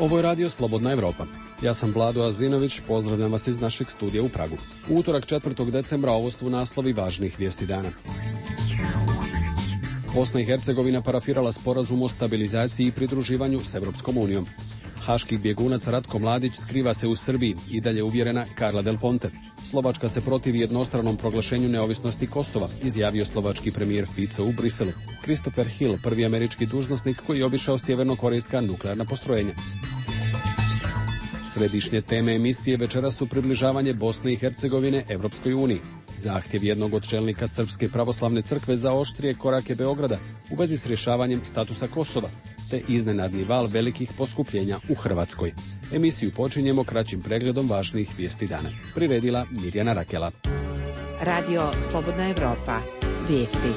Ovo je radio Slobodna Evropa. Ja sam Vlado Azinović, pozdravljam vas iz našeg studija u Pragu. U utorak 4. decembra ovo su naslovi važnih vijesti dana. Bosna i Hercegovina parafirala sporazum o stabilizaciji i pridruživanju s Evropskom unijom. Haški bjegunac Ratko Mladić skriva se u Srbiji i dalje uvjerena Carla Del Ponte. Slovačka se protivi jednostranom proglašenju neovisnosti Kosova, izjavio slovački premijer Fico u Briselu. Christopher Hill, prvi američki dužnosnik koji je obišao sjevernokorejska nuklearna postrojenja. Središnje teme emisije večeras su približavanje Bosne i Hercegovine Evropskoj uniji. Zahtjev jednog od čelnika Srpske pravoslavne crkve za oštrije korake Beograda u vezi s rješavanjem statusa Kosova, te iznenadni val velikih poskupljenja u Hrvatskoj. Emisiju počinjemo kraćim pregledom važnih vijesti dana. Priredila Mirjana Rakela. Radio Slobodna Evropa. Vijesti.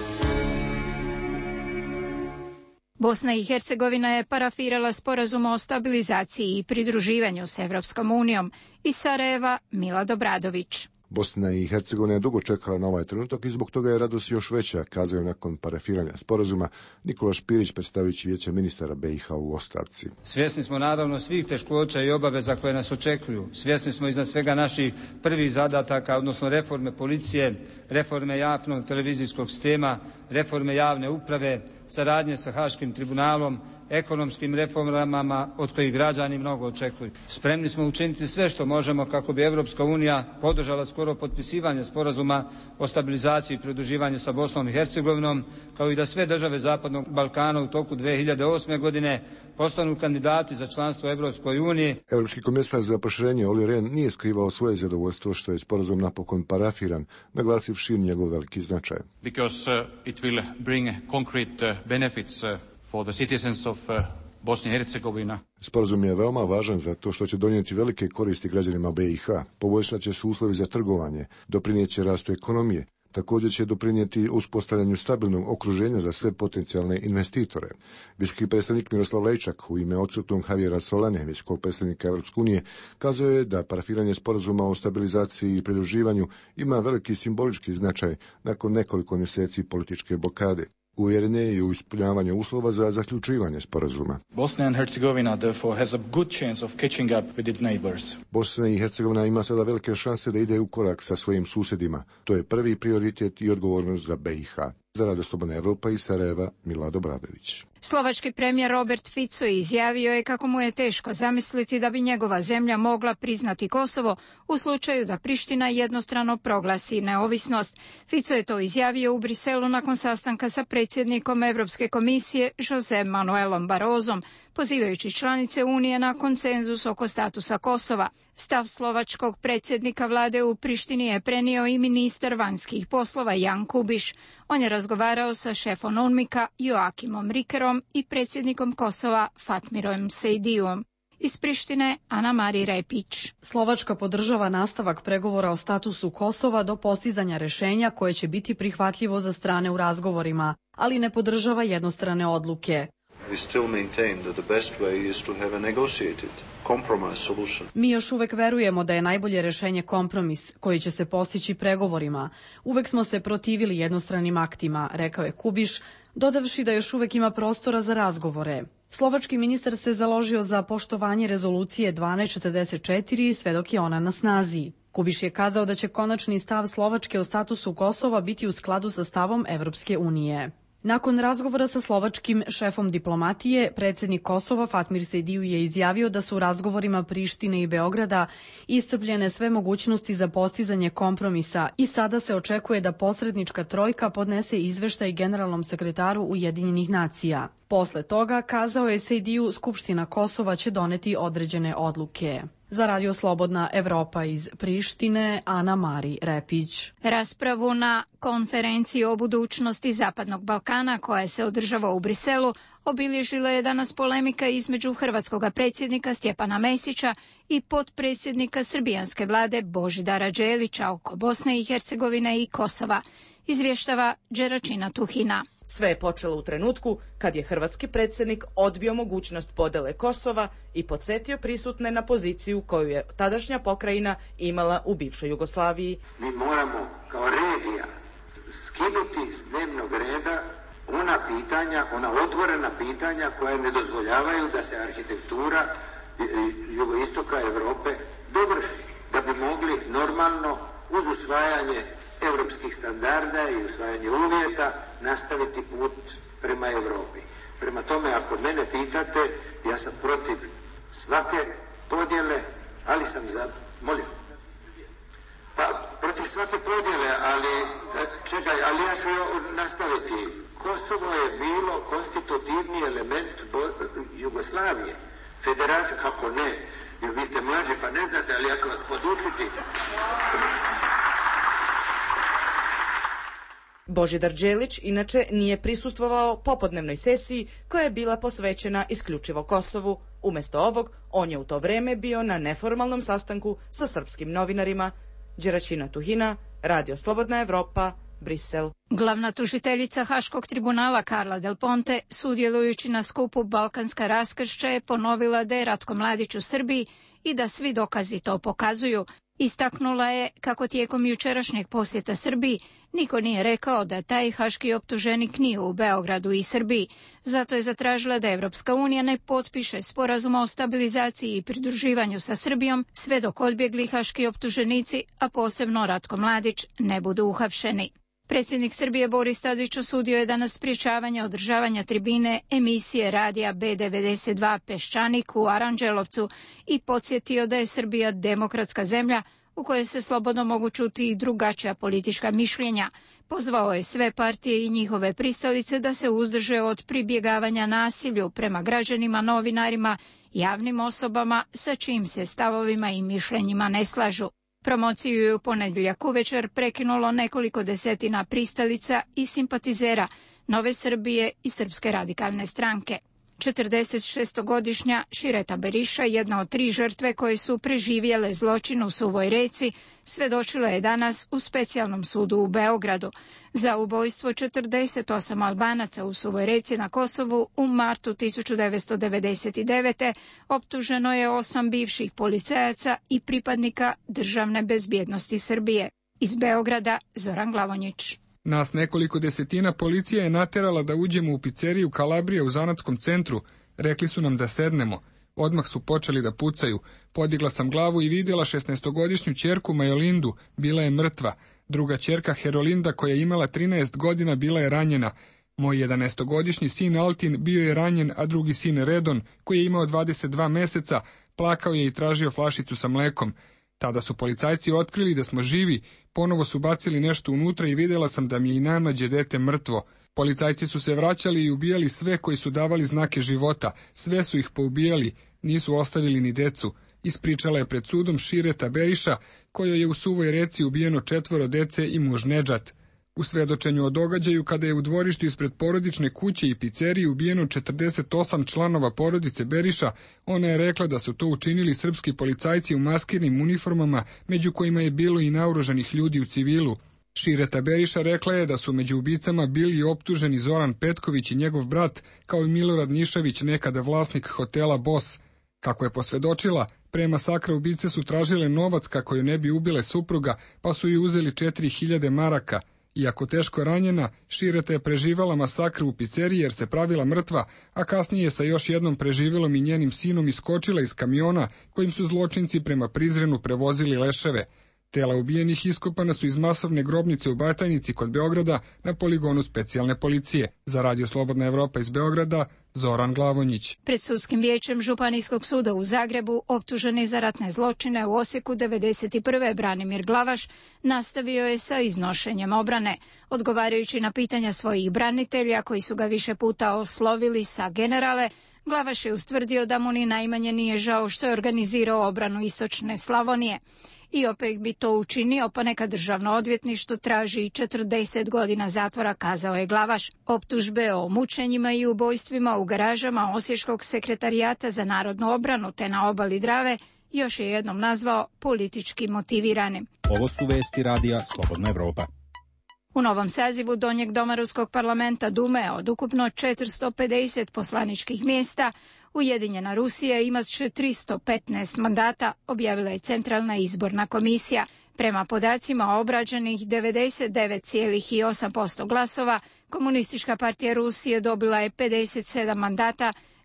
Bosna i Hercegovina je parafirala sporazum o stabilizaciji i pridruživanju s Evropskom unijom. Iz Sarajeva Milad Obradović. Bosna i Hercegovina je dugo čekala na ovaj trenutak i zbog toga je radost još veća, kazao je nakon parafiranja sporazuma Nikola Špirić, predstavljajući Vijeće ministara BiH u ostavci. Svjesni smo naravno svih teškoća i obaveza koje nas očekuju. Svjesni smo iznad svega naših prvih zadataka, odnosno reforme policije, reforme javnog televizijskog sistema, reforme javne uprave, saradnje sa Haškim tribunalom, ekonomskim reformama od kojih građani mnogo očekuju. Spremni smo učiniti sve što možemo kako bi Evropska unija podržala skoro potpisivanje sporazuma o stabilizaciji i pridruživanju sa Bosnom i Hercegovinom, kao i da sve države Zapadnog Balkana u toku 2008. godine postanu kandidati za članstvo u Evropskoj uniji. Europski komesar za proširenje Olli Rehn nije skrivao svoje zadovoljstvo što je sporazum napokon parafiran, naglasivši njegov veliki značaj. Because it will bring concrete benefits for the citizens of Bosnia and Herzegovina. Sporazum je veoma važan zato što će donijeti velike koristi građanima BiH, poboljšat će se uslovi za trgovanje, doprinijet će rastu ekonomije, također će doprinijeti uspostavljanju stabilnog okruženja za sve potencijalne investitore. Visoki predstavnik Miroslav Lejčak u ime odsutnog Javiera Solane, visokog predstavnika Evropske unije, kazao je da parafiranje sporazuma o stabilizaciji i pridruživanju ima veliki simbolički značaj nakon nekoliko mjeseci političke blokade. Uvjeren je i u ispunjavanju uslova za zaključivanje sporazuma. Bosnia and Herzegovina therefore has a good chance of catching up with its neighbors. Bosna i Hercegovina ima sada velike šanse da ide u korak sa svojim susjedima. To je prvi prioritet i odgovornost za BiH. Za Radio Slobodna Evropa iz Sarajeva, Milad Obradović. Slovački premijer Robert Fico izjavio je kako mu je teško zamisliti da bi njegova zemlja mogla priznati Kosovo u slučaju da Priština jednostrano proglasi neovisnost. Fico je to izjavio u Briselu nakon sastanka sa predsjednikom Europske komisije José Manuelom Barrosom, pozivajući članice Unije na konsenzus oko statusa Kosova. Stav slovačkog predsjednika vlade u Prištini je prenio i ministar vanjskih poslova Jan Kubiš. On je razgovarao sa šefom UNMIK-a Joakimom Rikerom i predsjednikom Kosova Fatmirom Sejdijom. Iz Prištine Ana Mari Repić. Slovačka podržava nastavak pregovora o statusu Kosova do postizanja rješenja koje će biti prihvatljivo za strane u razgovorima, ali ne podržava jednostrane odluke. Mi još uvek verujemo da je najbolje rješenje kompromis koji će se postići pregovorima. Uvek smo se protivili jednostranim aktima, rekao je Kubiš, dodavši da još uvek ima prostora za razgovore. Slovački ministar se založio za poštovanje rezolucije 1244 sve dok je ona na snazi. Kubiš je kazao da će konačni stav Slovačke o statusu Kosova biti u skladu sa stavom Evropske unije. Nakon razgovora sa slovačkim šefom diplomatije, predsjednik Kosova Fatmir Sejdiju je izjavio da su u razgovorima Prištine i Beograda iscrpljene sve mogućnosti za postizanje kompromisa i sada se očekuje da posrednička trojka podnese izveštaj generalnom sekretaru Ujedinjenih nacija. Posle toga, kazao je Sejdiju, Skupština Kosova će doneti određene odluke. Za Radio Slobodna Evropa iz Prištine, Ana Mari Repić. Raspravu na konferenciji o budućnosti Zapadnog Balkana koja se održava u Briselu obilježila je danas polemika između hrvatskog predsjednika Stjepana Mesića i potpredsjednika srbijanske vlade Božidara Đelića oko Bosne i Hercegovine i Kosova, izvještava Đeračina Tuhina. Sve je počelo u trenutku kad je hrvatski predsjednik odbio mogućnost podjele Kosova i podsjetio prisutne na poziciju koju je tadašnja pokrajina imala u bivšoj Jugoslaviji. Mi moramo kao regija skinuti s dnevnog reda ona otvorena pitanja koja ne dozvoljavaju da se arhitektura i jugoistoka Europe dovrši, da bi mogli normalno uz usvajanje europskih standarda i usvajanje uvjeta nastaviti put prema Europi. Prema tome, ako mene pitate, ja sam protiv svake podjele, ali sam za... Molim. Pa, protiv svake podjele, ali... Čekaj, ali ja ću nastaviti. Kosovo je bilo konstitutivni element Jugoslavije. Federacija, kako ne? Jer vi ste mlađi pa ne znate, ali ja ću vas podučiti. Božidar Đelić inače nije prisustvovao popodnevnoj sesiji koja je bila posvećena isključivo Kosovu. Umjesto ovog, on je u to vreme bio na neformalnom sastanku sa srpskim novinarima. Đeraćina Tuhina, Radio Slobodna Evropa, Brisel. Glavna tužiteljica Haškog tribunala Karla Del Ponte, sudjelujući na skupu Balkanska raskršća, je ponovila da je Ratko Mladić u Srbiji i da svi dokazi to pokazuju. Istaknula je kako tijekom jučerašnjeg posjeta Srbiji niko nije rekao da taj haški optuženik nije u Beogradu i Srbiji. Zato je zatražila da Evropska unija ne potpiše sporazum o stabilizaciji i pridruživanju sa Srbijom sve dok odbjegli haški optuženici, a posebno Ratko Mladić, ne budu uhapšeni. Predsjednik Srbije Boris Tadić osudio je danas sprječavanje održavanja tribine emisije radija B92 Peščanik u Aranđelovcu i podsjetio da je Srbija demokratska zemlja u kojoj se slobodno mogu čuti i drugačija politička mišljenja. Pozvao je sve partije i njihove pristalice da se uzdrže od pribjegavanja nasilju prema građanima, novinarima, javnim osobama sa čijim se stavovima i mišljenjima ne slažu. Promociju je u ponedjeljak uvečer prekinulo nekoliko desetina pristalica i simpatizera Nove Srbije i Srpske radikalne stranke. 46-godišnja Šireta Beriša, jedna od 3 žrtve koje su preživjele zločin u Suvoj Reci, svjedočila je danas u specijalnom sudu u Beogradu. Za ubojstvo 48 Albanaca u Suvoj Reci na Kosovu u martu 1999. optuženo je 8 bivših policajaca i pripadnika Državne bezbjednosti Srbije. Iz Beograda Zoran Glavonjić. Nas nekoliko desetina policija je naterala da uđemo u pizzeriju Kalabrija u zanatskom centru. Rekli su nam da sednemo. Odmah su počeli da pucaju. Podigla sam glavu i vidjela 16-godišnju ćerku Majolindu. Bila je mrtva. Druga ćerka Herolinda, koja je imala 13 godina, bila je ranjena. Moj 11-godišnji sin Altin bio je ranjen, a drugi sin Redon, koji je imao 22 mjeseca, plakao je i tražio flašicu sa mlekom. Tada su policajci otkrili da smo živi, ponovo su bacili nešto unutra i vidjela sam da mi je i najmlađe dete mrtvo. Policajci su se vraćali i ubijali sve koji su davali znake života, sve su ih poubijali, nisu ostavili ni decu. Ispričala je pred sudom Šireta Beriša, kojoj je u Suvoj Reci ubijeno 4 dece i muž Nedžat. U svedočenju o događaju kada je u dvorištu ispred porodične kuće i pizzerije ubijeno 48 članova porodice Beriša, ona je rekla da su to učinili srpski policajci u maskirnim uniformama, među kojima je bilo i naoružanih ljudi u civilu. Šireta Beriša rekla je da su među ubicama bili optuženi Zoran Petković i njegov brat, kao i Milorad Nišavić, nekada vlasnik hotela Bos. Kako je posvjedočila, pre masakra ubice su tražile novac kako joj ne bi ubile supruga, pa su joj uzeli 4000 maraka. Iako teško ranjena, Šireta je preživala masakr u pizzeriji jer se pravila mrtva, a kasnije je sa još jednom preživjelom i njenim sinom iskočila iz kamiona kojim su zločinci prema Prizrenu prevozili leševe. Tela ubijenih iskopana su iz masovne grobnice u Batajnici kod Beograda na poligonu specijalne policije. Za Radio Slobodna Evropa iz Beograda, Zoran Glavonjić. Pred sudskim vijećem Županijskog suda u Zagrebu, optuženi za ratne zločine u Osijeku 1991. Branimir Glavaš nastavio je sa iznošenjem obrane. Odgovarajući na pitanja svojih branitelja koji su ga više puta oslovili sa generale, Glavaš je ustvrdio da mu ni najmanje nije žao što je organizirao obranu istočne Slavonije. I opet bi to učinio, pa neka državno odvjetništvo traži 40 godina zatvora, kazao je Glavaš. Optužbe o mučenjima i ubojstvima u garažama Osječkog sekretarijata za narodnu obranu te na obali Drave još je jednom nazvao politički motiviranim. Ovo su vesti radija Slobodna Evropa. U novom sazivu Donjeg doma Ruskog parlamenta Dume od ukupno 450 poslaničkih mjesta, Ujedinjena Rusija imat će 315 mandata, objavila je Centralna izborna komisija. Prema podacima obrađenih 99,8% glasova, Komunistička partija Rusije dobila je 57 mandata,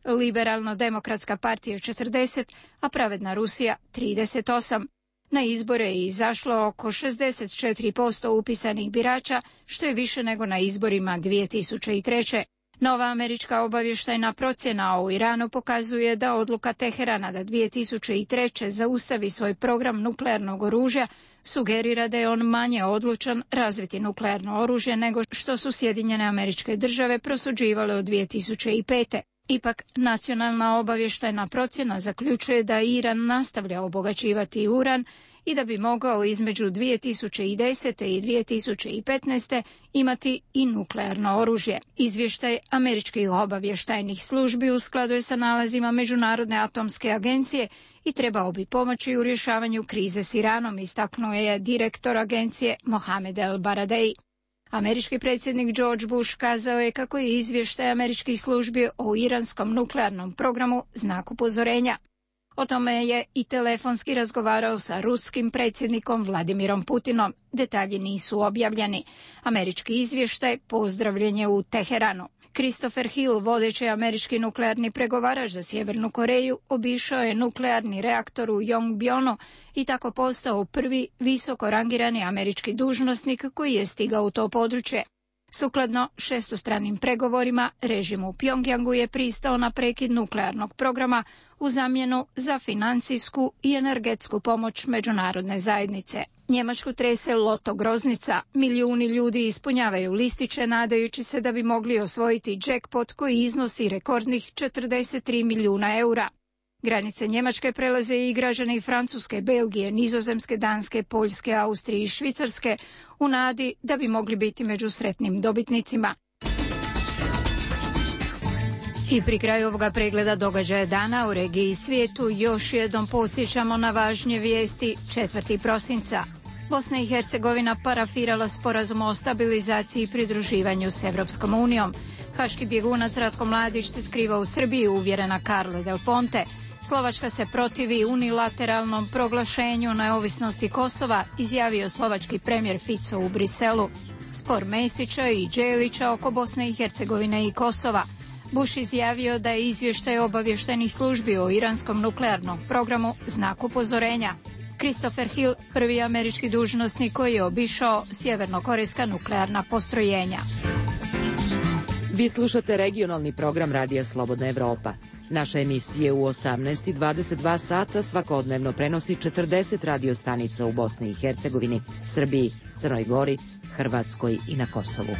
Liberalno-demokratska partija 40, a Pravedna Rusija 38. Na izbore je izašlo oko 64% upisanih birača, što je više nego na izborima 2003. Nova američka obavještajna procjena o Iranu pokazuje da odluka Teherana da 2003. zaustavi svoj program nuklearnog oružja sugerira da je on manje odlučan razviti nuklearno oružje nego što su Sjedinjene Američke Države prosuđivale od 2005. Ipak, nacionalna obavještajna procjena zaključuje da Iran nastavlja obogaćivati uran i da bi mogao između 2010. i 2015. imati i nuklearno oružje. Izvještaj američkih obavještajnih službi u skladu je sa nalazima Međunarodne atomske agencije i trebao bi pomoći u rješavanju krize s Iranom, istaknuo je direktor agencije Mohamed El Baradei. Američki predsjednik George Bush kazao je kako je izvještaj američkih službi o iranskom nuklearnom programu znak upozorenja. O tome je i telefonski razgovarao sa ruskim predsjednikom Vladimirom Putinom. Detalji nisu objavljeni. Američki izvještaj pozdravljen je u Teheranu. Christopher Hill, vodeći američki nuklearni pregovarač za Sjevernu Koreju, obišao je nuklearni reaktor u Yongbyon i tako postao prvi visoko rangirani američki dužnosnik koji je stigao u to područje. Sukladno šestostranim pregovorima, režim u Pjongjangu je pristao na prekid nuklearnog programa u zamjenu za financijsku i energetsku pomoć međunarodne zajednice. Njemačku trese loto groznica. Milijuni ljudi ispunjavaju listiće nadajući se da bi mogli osvojiti jackpot koji iznosi rekordnih 43 milijuna eura. Granice Njemačke prelaze i građani Francuske, Belgije, Nizozemske, Danske, Poljske, Austrije i Švicarske u nadi da bi mogli biti među sretnim dobitnicima. I pri kraju ovoga pregleda događaja dana u regiji i svijetu još jednom podsjećamo na važnije vijesti. 4. prosinca. Bosna i Hercegovina parafirala sporazum o stabilizaciji i pridruživanju s Evropskom unijom. Haški bjegunac Ratko Mladić se skriva u Srbiji, uvjerena Carla Del Ponte. Slovačka se protivi unilateralnom proglašenju neovisnosti Kosova, izjavio slovački premijer Fico u Briselu. Spor Mesića i Đelića oko Bosne i Hercegovine i Kosova. Bush izjavio da je izvještaj obavještajnih službi o iranskom nuklearnom programu znak upozorenja. Christopher Hill, prvi američki dužnosnik koji je obišao sjevernokorejska nuklearna postrojenja. Vi slušate regionalni program Radija Slobodna Evropa. Naša emisija u 18:22 sata svakodnevno prenosi 40 radiostanica u Bosni i Hercegovini, Srbiji, Crnoj Gori, Hrvatskoj i na Kosovu.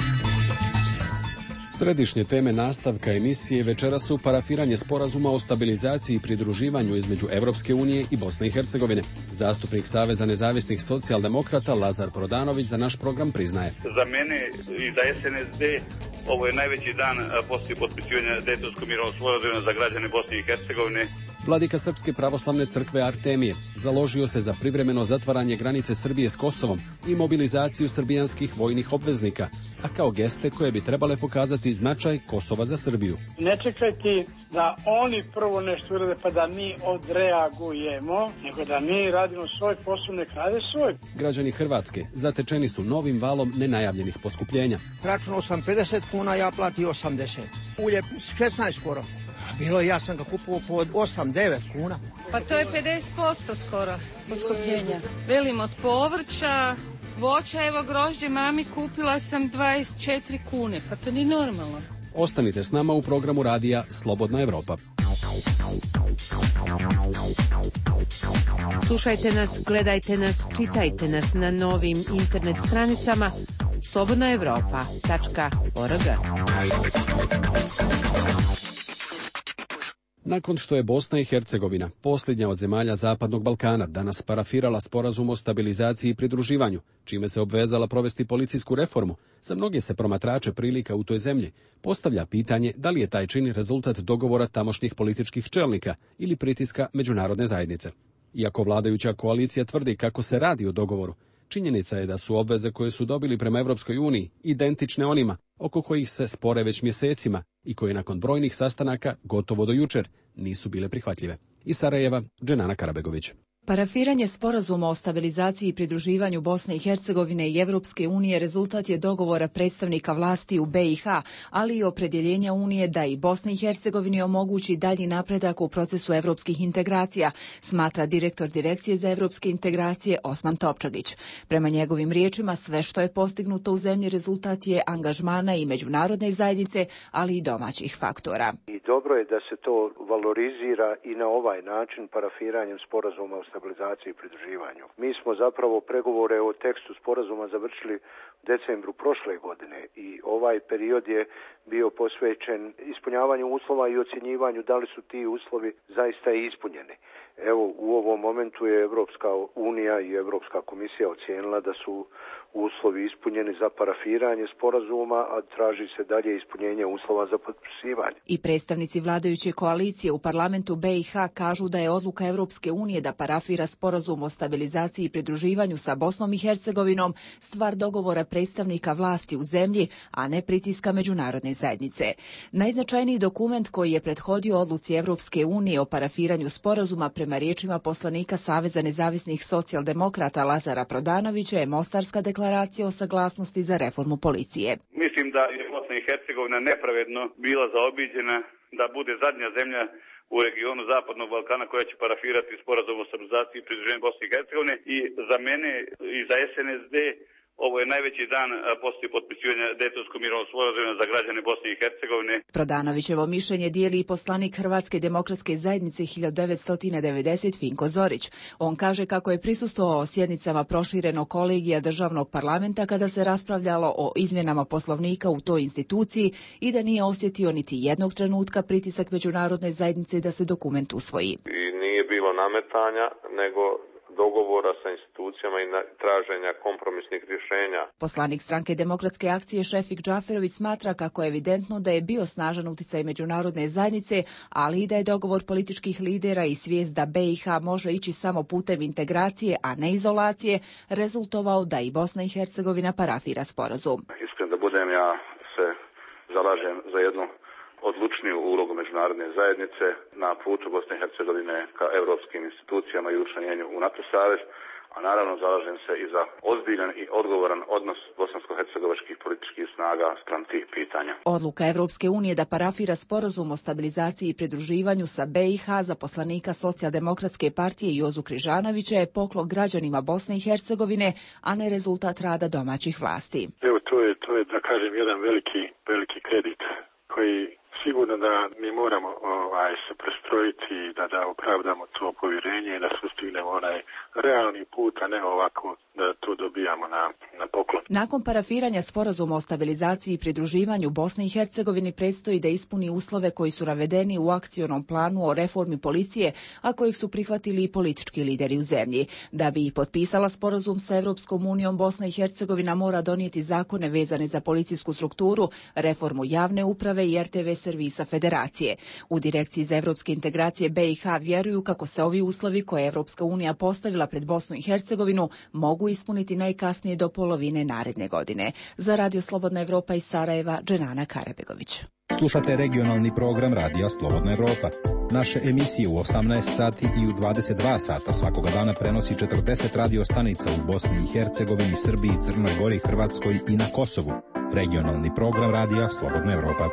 Središnje teme nastavka emisije večera su parafiranje sporazuma o stabilizaciji i pridruživanju između Evropske unije i Bosne i Hercegovine. Zastupnik Saveza nezavisnih socijaldemokrata Lazar Prodanović za naš program priznaje. Za mene i za SNSD ovo je najveći dan poslije potpisivanja Dejtonskog mirovnog sporazuma za građane Bosne i Hercegovine. Vladika Srpske pravoslavne crkve Artemije založio se za privremeno zatvaranje granice Srbije s Kosovom i mobilizaciju srbijanskih vojnih obveznika, a kao geste koje bi trebale pokazati značaj Kosova za Srbiju. Ne čekajte da oni prvo nešto urade pa da mi odreagujemo, nego da mi radimo svoj posao, nek rade svoj. Građani Hrvatske zatečeni su novim valom nenajavljenih poskupljenja. Računao sam 50 kuna, ja platio 80. Ulje 16 skoro. Bilo ja sam ga kupovao po 8-9 kuna. Pa to je 50% skoro poskupljenja. Velim od povrća, voća, evo grožđe mami kupila sam 24 kune. Pa to nije normalno. Ostanite s nama u programu radija Slobodna Evropa. Slušajte nas, gledajte nas, čitajte nas na novim internet stranicama slobodnaevropa.org. Nakon što je Bosna i Hercegovina, posljednja od zemalja Zapadnog Balkana, danas parafirala sporazum o stabilizaciji i pridruživanju, čime se obvezala provesti policijsku reformu, za mnoge se promatrače prilika u toj zemlji postavlja pitanje da li je taj čin rezultat dogovora tamošnjih političkih čelnika ili pritiska međunarodne zajednice. Iako vladajuća koalicija tvrdi kako se radi o dogovoru, činjenica je da su obveze koje su dobili prema Evropskoj uniji identične onima oko kojih se spore već mjesecima i koje nakon brojnih sastanaka gotovo do jučer nisu bile prihvatljive. Iz Sarajeva, Dženana Karabegović. Parafiranje sporazuma o stabilizaciji i pridruživanju Bosne i Hercegovine i Evropske unije rezultat je dogovora predstavnika vlasti u BiH, ali i opredjeljenja Unije da i Bosni i Hercegovini omogući dalji napredak u procesu evropskih integracija, smatra direktor Direkcije za evropske integracije Osman Topčagić. Prema njegovim riječima, sve što je postignuto u zemlji rezultat je angažmana i međunarodne zajednice, ali i domaćih faktora. I dobro je da se to valorizira i na ovaj način parafiranjem sporazuma o stabilizaciji i pridruživanju. Mi smo zapravo pregovore o tekstu sporazuma završili u decembru prošle godine i ovaj period je bio posvećen ispunjavanju uslova i ocjenjivanju da li su ti uslovi zaista ispunjeni. Evo, u ovom momentu je Evropska unija i Evropska komisija ocijenila da su uslovi ispunjeni za parafiranje sporazuma, a traži se dalje ispunjenje uslova za potpisivanje. I predstavnici vladajuće koalicije u parlamentu BiH kažu da je odluka Evropske unije da parafira sporazum o stabilizaciji i pridruživanju sa Bosnom i Hercegovinom stvar dogovora predstavnika vlasti u zemlji, a ne pritiska međunarodne zajednice. Najznačajniji dokument koji je prethodio odluci Evropske unije o parafiranju sporazuma prema riječima poslanika Saveza nezavisnih socijaldemokrata Lazara Prodanovića je Mostarska deklaracija o saglasnosti za reformu policije. Mislim da je Bosna i Hercegovina nepravedno bila zaobiđena da bude zadnja zemlja u regionu Zapadnog Balkana koja će parafirati sporazum o stabilizaciji i pridruživanju Bosne i Hercegovine i za mene i za SNSD ovo je najveći dan poslije potpisivanja Dejtonskog mirovnog sporazuma za građane Bosne i Hercegovine. Prodanovićevo mišljenje dijeli i poslanik Hrvatske demokratske zajednice 1990 Finko Zorić. On kaže kako je prisustvovao sjednicama proširenog kolegija državnog parlamenta kada se raspravljalo o izmjenama poslovnika u toj instituciji i da nije osjetio niti jednog trenutka pritisak međunarodne zajednice da se dokument usvoji. I nije bilo nametanja, nego dogovora sa institucijama i traženja kompromisnih rješenja. Poslanik Stranke demokratske akcije Šefik Džaferović smatra kako je evidentno da je bio snažan uticaj međunarodne zajednice, ali i da je dogovor političkih lidera i svijest da BiH može ići samo putem integracije, a ne izolacije, rezultovao da i Bosna i Hercegovina parafira sporazum. Iskren da budem, ja se zalažem za jednu odlučniju ulogu međunarodne zajednice na putu Bosne i Hercegovine ka europskim institucijama i učlanjenju u NATO savez, a naravno zalažem se i za ozbiljan i odgovoran odnos bosansko-hercegovačkih političkih snaga spram tih pitanja. Odluka Evropske unije da parafira sporazum o stabilizaciji i pridruživanju sa BiH za poslanika Socijaldemokratske partije Jozu Križanovića je poklon građanima Bosne i Hercegovine, a ne rezultat rada domaćih vlasti. Evo, to je da kažem jedan veliki kredit koji sigurno da mi moramo se prestrojiti da opravdamo to povjerenje i da sustignemo onaj realni put, a ne ovako da to dobijamo na poklon. Nakon parafiranja sporazuma o stabilizaciji i pridruživanju Bosne i Hercegovini predstoji da ispuni uslove koji su navedeni u akcionom planu o reformi policije, a kojih su prihvatili i politički lideri u zemlji. Da bi i potpisala sporazum sa Evropskom unijom, Bosna i Hercegovina mora donijeti zakone vezane za policijsku strukturu, reformu javne uprave i RTV servisa federacije. U Direkciji za evropske integracije BiH vjeruju kako se ovi uslovi koje je Evropska unija postavila pred Bosnu i Hercegovinu mogu ispuniti najkasnije do polovine naredne godine. Za Radio Slobodna Evropa iz Sarajeva, Dženana Karabegović. Slušate regionalni program Radija Slobodna Evropa. Naše emisije u 18 sati i u 22 sata svakoga dana prenosi 40 radio stanica u Bosni i Hercegovini, Srbiji, Crnoj Gori, Hrvatskoj i na Kosovu. Regionalni program Radija Slobodna Evropa.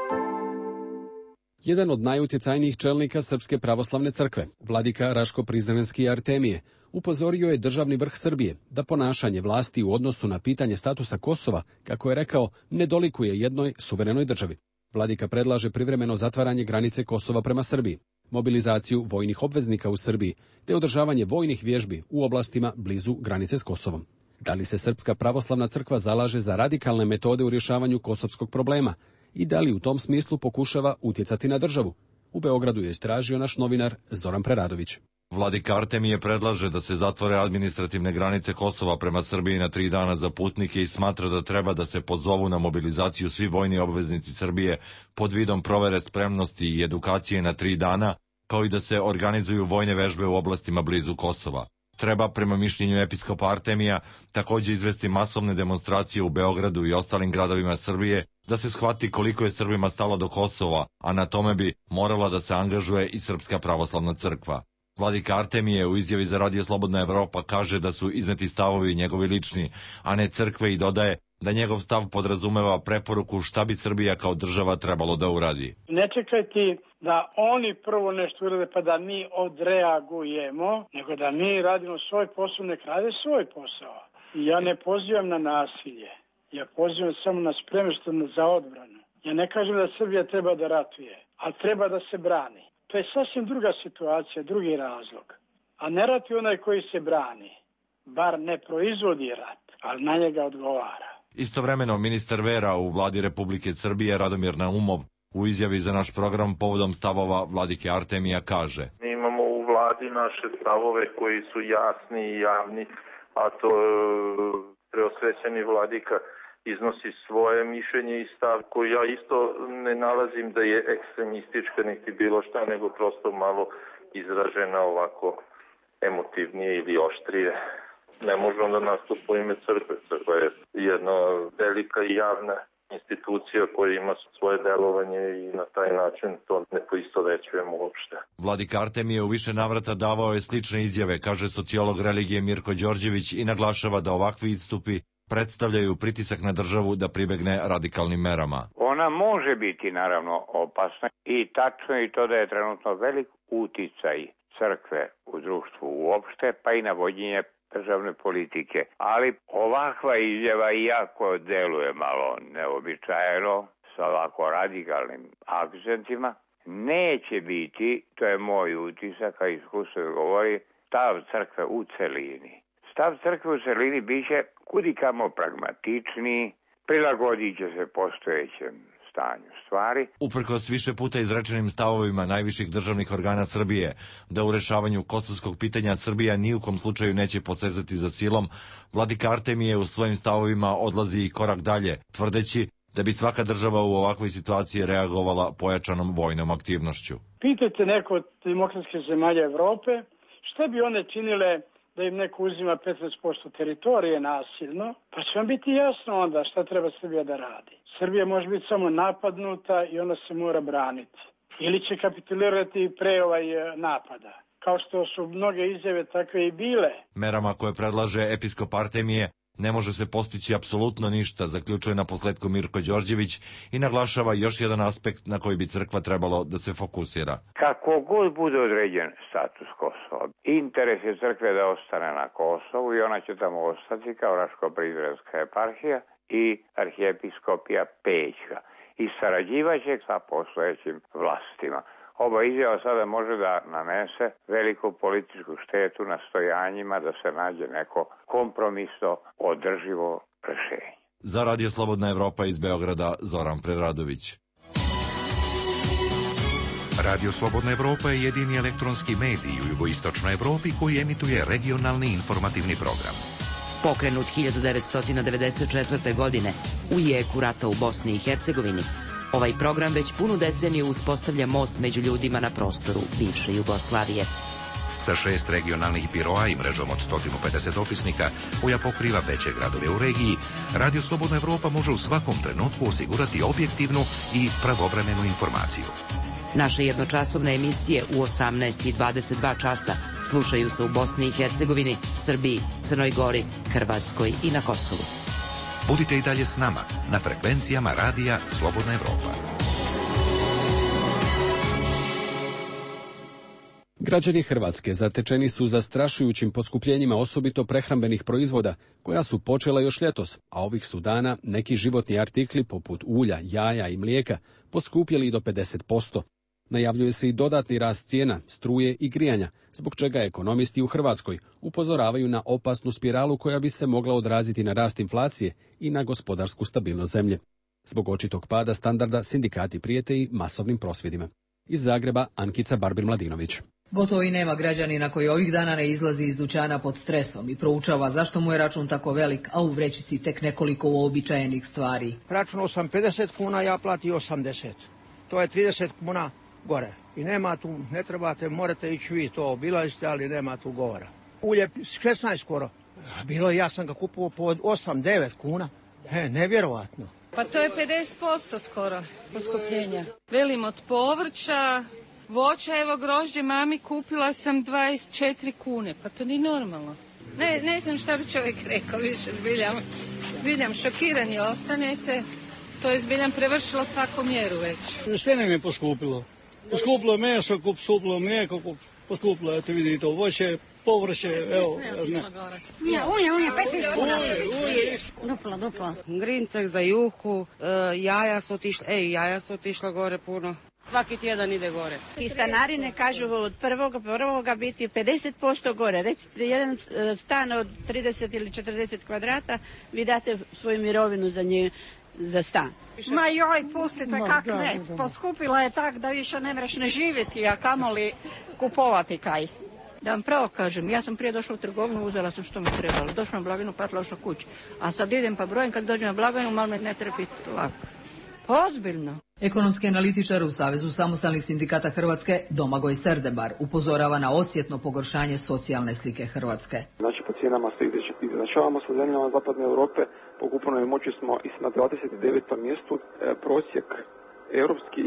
Jedan od najutjecajnijih čelnika Srpske pravoslavne crkve, vladika Raško Prizrenski Artemije, upozorio je državni vrh Srbije da ponašanje vlasti u odnosu na pitanje statusa Kosova, kako je rekao, ne dolikuje jednoj suverenoj državi. Vladika predlaže privremeno zatvaranje granice Kosova prema Srbiji, mobilizaciju vojnih obveznika u Srbiji, te održavanje vojnih vježbi u oblastima blizu granice s Kosovom. Da li se Srpska pravoslavna crkva zalaže za radikalne metode u rješavanju kosovskog problema i da li u tom smislu pokušava utjecati na državu? U Beogradu je istražio naš novinar Zoran Preradović. Vladika Artemije predlaže da se zatvore administrativne granice Kosova prema Srbiji na 3 dana za putnike i smatra da treba da se pozovu na mobilizaciju svi vojni obveznici Srbije pod vidom provere spremnosti i edukacije na 3 dana, kao i da se organizuju vojne vežbe u oblastima blizu Kosova. Treba, prema mišljenju episkopa Artemija, također izvesti masovne demonstracije u Beogradu i ostalim gradovima Srbije, da se shvati koliko je Srbima stalo do Kosova, a na tome bi morala da se angažuje i Srpska pravoslavna crkva. Vladika Artemije u izjavi za Radio Slobodna Evropa kaže da su izneti stavovi njegovi lični, a ne crkve, i dodaje da njegov stav podrazumeva preporuku šta bi Srbija kao država trebalo da uradi. Ne čekajte da oni prvo nešto urade pa da mi odreagujemo, nego da mi radimo svoj posao, nek rade svoj posao. Ja ne pozivam na nasilje, ja pozivam samo na spremnost za odbranu. Ja ne kažem da Srbija treba da ratuje, ali treba da se brani. To je sasvim druga situacija, drugi razlog. A ne ratuje onaj koji se brani, bar ne proizvodi rat, ali na njega odgovara. Istovremeno, ministar vera u vladi Republike Srbije Radomir Naumov u izjavi za naš program povodom stavova vladike Artemija kaže: Mi imamo u vladi naše stavove koji su jasni i javni, a to preosvećeni vladika iznosi svoje mišljenje i stav koji ja isto ne nalazim da je ekstremistička niti bilo šta, nego prosto malo izražena ovako emotivnije ili oštrije. Ne može onda nastup u ime crkve. Crkva je jedna velika i javna institucija koja ima svoje delovanje i na taj način to ne poistovećujemo uopšte. Vladika Artemije u više navrata davao je slične izjave, kaže sociolog religije Mirko Đorđević, i naglašava da ovakvi istupi predstavljaju pritisak na državu da pribegne radikalnim merama. Ona može biti naravno opasna i tačno je to da je trenutno velik uticaj crkve u društvu uopšte, pa i na vođenje državne politike. Ali ovakva izjava iako deluje malo neobičajeno, sa ovako radikalnim akcentima, neće biti, to je moj utisak, a iskustvo govori, stav crkve u celini. Stav crkve u celini biće kudikamo pragmatičniji, prilagodit će se postojećem stanju stvari. Uprkos više puta izrečenim stavovima najviših državnih organa Srbije da u rešavanju kosovskog pitanja Srbija ni u kom slučaju neće posezati za silom, vladika Artemije u svojim stavovima odlazi i korak dalje, tvrdeći da bi svaka država u ovakvoj situaciji reagovala pojačanom vojnom aktivnošću. Pitajte neko od demokratske zemalje Evrope, šta bi one činile da im neko uzima 15% teritorije nasilno, pa će vam biti jasno onda šta treba Srbija da radi. Srbija može biti samo napadnuta i ona se mora braniti. Ili će kapitulirati pre napada, kao što su mnoge izjave takve i bile. Merama koje predlaže episkop Artemije ne može se postići apsolutno ništa, zaključuje naposletku Mirko Đorđević i naglašava još jedan aspekt na koji bi crkva trebalo da se fokusira. Kako god bude određen status Kosova, interes je crkve da ostane na Kosovu i ona će tamo ostati kao Raško-Prizrenska eparhija i arhijepiskopija Pećka i sarađivaće sa postojećim vlastima. Ova izjava sada može da nanese veliku političku štetu nastojanjima da se nađe neko kompromisno održivo rešenje. Za Radio Slobodna Evropa iz Beograda, Zoran Preradović. Radio Slobodna Evropa je jedini elektronski medij u jugoistočnoj Evropi koji emituje regionalni informativni program. Pokrenut 1994. godine u jeku rata u Bosni i Hercegovini, ovaj program već punu deceniju uspostavlja most među ljudima na prostoru bivše Jugoslavije. Sa 6 regionalnih biroa i mrežom od 150 opisnika koja pokriva veće gradove u regiji, Radio Slobodna Evropa može u svakom trenutku osigurati objektivnu i pravovremenu informaciju. Naše jednočasovne emisije u 18 i 22 časa slušaju se u Bosni i Hercegovini, Srbiji, Crnoj Gori, Hrvatskoj i na Kosovu. Budite i dalje s nama na frekvencijama Radija Slobodna Evropa. Građani Hrvatske zatečeni su zastrašujućim poskupljenjima osobito prehrambenih proizvoda, koja su počela još ljetos, a ovih su dana neki životni artikli poput ulja, jaja i mlijeka poskupjeli i do 50%. Najavljuje se i dodatni rast cijena, struje i grijanja, zbog čega ekonomisti u Hrvatskoj upozoravaju na opasnu spiralu koja bi se mogla odraziti na rast inflacije i na gospodarsku stabilnost zemlje. Zbog očitog pada standarda sindikati prijete i masovnim prosvjedima. Iz Zagreba Ankica Barbir-Mladinović. Gotovo i nema građanina koji ovih dana ne izlazi iz dućana pod stresom i proučava zašto mu je račun tako velik, a u vrećici tek nekoliko uobičajenih stvari. Računao sam 50 kuna, ja platio 80. To je 30 kuna gore. I nema tu, ne trebate, morate ići vi to obilazite, ali nema tu govora. Ulje 16 skoro. Bilo je, ja sam ga kupovao po 8-9 kuna. Nevjerovatno. Pa to je 50% skoro poskupljenja. Velim od povrća, Voće, evo grožđe mami kupila sam 24 kune, pa to nije normalno. Ne znam šta bi čovjek rekao više, zbiljam šokirani ostanete, to je zbiljam prevršilo svaku mjeru već. Sve nam je poskupilo. Poskupilo je meso, poskupilo mlijeko, poskupilo je, vidite, voće, povrće, evo. Ulje, 15 kuna. Duplo. Grincek za juhu, jaja su otišla gore puno. Svaki tjedan ide gore. I stanarine kažu od prvoga biti 50% gore. Recite, jedan stan od 30 ili 40 kvadrata, vi date svoju mirovinu za stan. Ma joj, pustite, kak ne. Poskupila je tak da više ne mreš ne živjeti, a kamoli kupovati kaj. Da vam pravo kažem, ja sam prije došla u trgovinu, uzela sam što mi trebalo. Došla na blagajnu, platila što kući. A sad idem pa brojim, kad dođem na blagajnu, malo me ne trpi lako. Ozbiljno. Ekonomski analitičar u Savezu samostalnih sindikata Hrvatske Domagoj Serdebar upozorava na osjetno pogoršanje socijalne slike Hrvatske. Znači po cijenama se izjednačavamo sa zemljama zapadne Europe, po kupovnoj moći smo na 29. mjestu, prosjek europski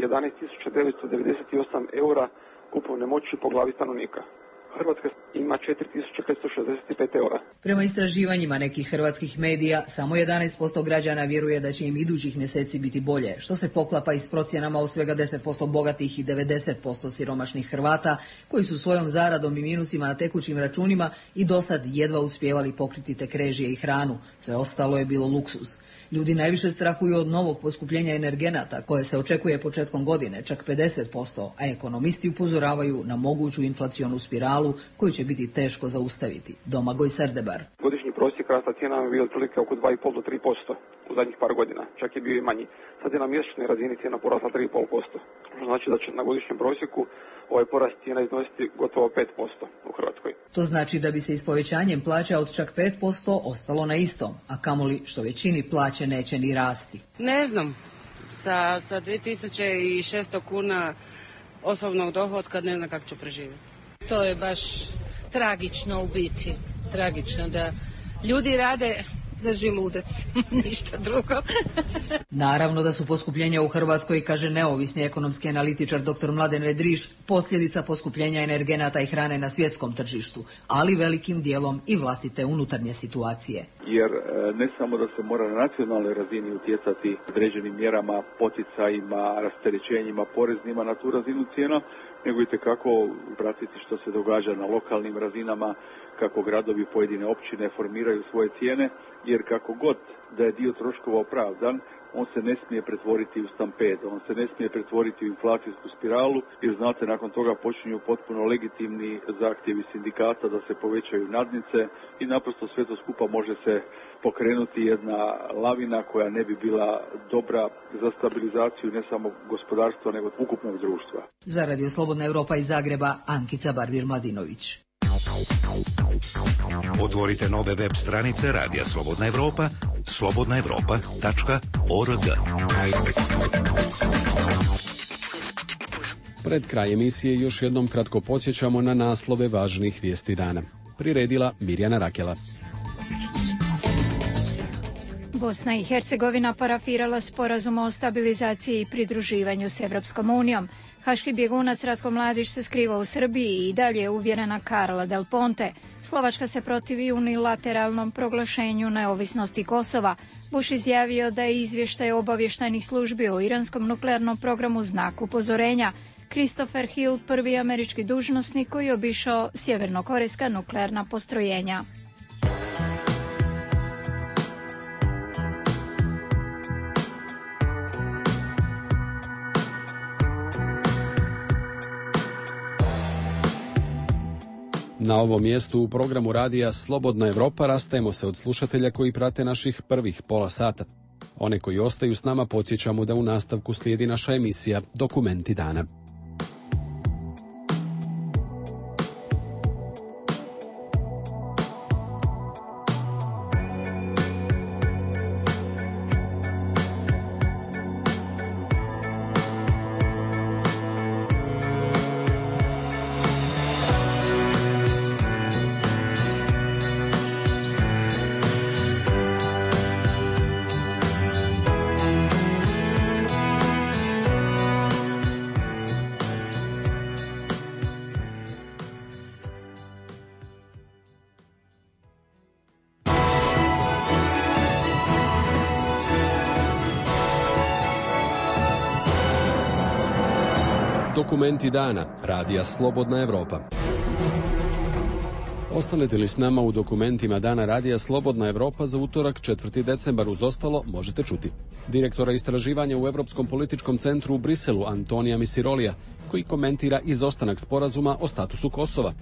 11.998 eura kupovne moći po glavi stanovnika. Hrvatska ima 4.565 eura. Prema istraživanjima nekih hrvatskih medija, samo 11% građana vjeruje da će im idućih mjeseci biti bolje, što se poklapa i s procjenama o svega 10% bogatih i 90% siromašnih Hrvata, koji su svojom zaradom i minusima na tekućim računima i dosad jedva uspijevali pokriti tek režije i hranu. Sve ostalo je bilo luksuz. Ljudi najviše strahuju od novog poskupljenja energenata, koje se očekuje početkom godine, čak 50%, a ekonomisti upozoravaju na moguću inflacionu spiralu koju će biti teško zaustaviti. Domagoj Serdebar. Godišnji prosjek rasta cijena je bio otprilike oko 2,5 do 3% u zadnjih par godina, čak je bio i manji. Sad je na mjesečnoj razini cijena porasla 3,5%. Što znači da će na godišnjem prosjeku ovaj porast cijena iznositi gotovo 5% u Hrvatskoj. To znači da bi se i s povećanjem plaća od čak 5% ostalo na istom, a kamoli što većini plaće neće ni rasti. Ne znam, sa 2600 kuna osobnog dohotka ne znam kako ću preživjeti. To je baš tragično u biti. Tragično da ljudi rade za želudac, ništa drugo. Naravno da su poskupljenja u Hrvatskoj, kaže neovisni ekonomski analitičar dr. Mladen Vedriš, posljedica poskupljenja energenata i hrane na svjetskom tržištu, ali velikim dijelom i vlastite unutarnje situacije. Jer ne samo da se mora na nacionalnoj razini utjecati određenim mjerama, poticajima, rasterećenjima, poreznima na tu razinu cijena, nego itekako pratiti što se događa na lokalnim razinama, kako gradovi, pojedine općine formiraju svoje cijene, jer kako god da je dio troškova opravdan, on se ne smije pretvoriti u stampedo, on se ne smije pretvoriti u inflacijsku spiralu, jer znate, nakon toga počinju potpuno legitimni zahtjevi sindikata da se povećaju nadnice i naprosto sve to skupa može se pokrenuti jedna lavina koja ne bi bila dobra za stabilizaciju ne samo gospodarstva, nego ukupnog društva. Za Radio Slobodna Europa iz Zagreba, Ankica Barbir-Mladinović. Otvorite nove web stranice Radija Slobodna Evropa, slobodnaevropa.org. Pred kraj emisije još jednom kratko podsjećamo na naslove važnih vijesti dana. Priredila Mirjana Rakela. Bosna i Hercegovina parafirala sporazum o stabilizaciji i pridruživanju s Evropskom unijom. Haški bjegunac Ratko Mladić se skriva u Srbiji i dalje je uvjerena Carla Del Ponte. Slovačka se protivi unilateralnom proglašenju neovisnosti Kosova. Bush izjavio da je izvještaj obavještajnih službi o iranskom nuklearnom programu znak upozorenja. Christopher Hill, prvi američki dužnosnik koji je obišao sjevernokorejska nuklearna postrojenja. Na ovom mjestu u programu radija Slobodna Evropa rastajemo se od slušatelja koji prate naših prvih pola sata. One koji ostaju s nama podsjećamo da u nastavku slijedi naša emisija Dokumenti dana. Dokumenti dana, radija Slobodna Evropa. Ostanete li s nama u dokumentima dana radija Slobodna Evropa za utorak 4. decembar uz ostalo možete čuti direktora istraživanja u Evropskom političkom centru u Briselu Antonija Misirolija, koji komentira izostanak sporazuma o statusu Kosova.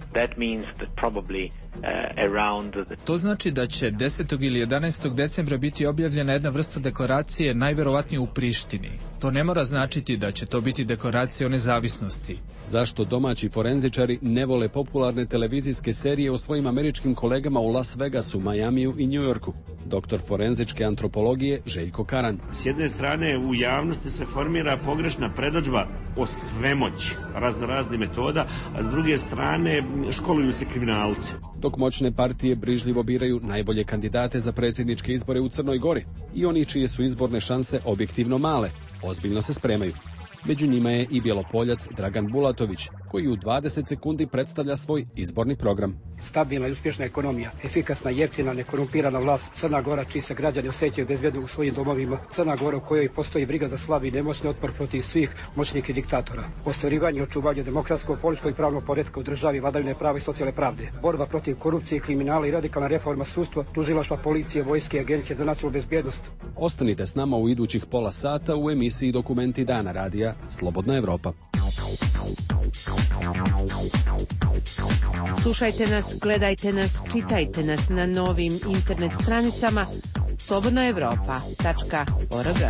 To znači da će 10. ili 11. decembra biti objavljena jedna vrsta deklaracije, najverovatnije u Prištini. To ne mora značiti da će to biti deklaracija o nezavisnosti. Zašto domaći forenzičari ne vole popularne televizijske serije o svojim američkim kolegama u Las Vegasu, Majamiju i Njujorku? Doktor forenzičke antropologije Željko Karan. S jedne strane u javnosti se formira pogrešna predodžba o svemoći raznoraznih metoda, a s druge strane školuju se kriminalci. Dok moćne partije brižljivo biraju najbolje kandidate za predsjedničke izbore u Crnoj Gori i oni čije su izborne šanse objektivno male, ozbiljno se spremaju. Među njima je i Bjelopoljac Dragan Bulatović, koji u 20 sekundi predstavlja svoj izborni program. Stabilna i uspješna ekonomija, efikasna, jeftina, nekorumpirana vlast, Crna Gora čiji se građani osjećaju bezbjedno u svojim domovima, Crna Gora u kojoj postoji briga za slabi i nemoćni otpor protiv svih moćnih i diktatora, ostvarivanje i očuvanje demokratskog, političkog i pravnog poretka u državi, vladavine prava i socijalne pravde, borba protiv korupcije, kriminala i radikalna reforma sudstva, tužilaštva, policije, vojske i agencije za nacionalnu bezbjednost. Ostanite s nama u idućih pola sata u emisiji Dokumenti dana radija Slobodna Evropa. Slušajte nas, gledajte nas, čitajte nas na novim internet stranicama slobodnaevropa.org.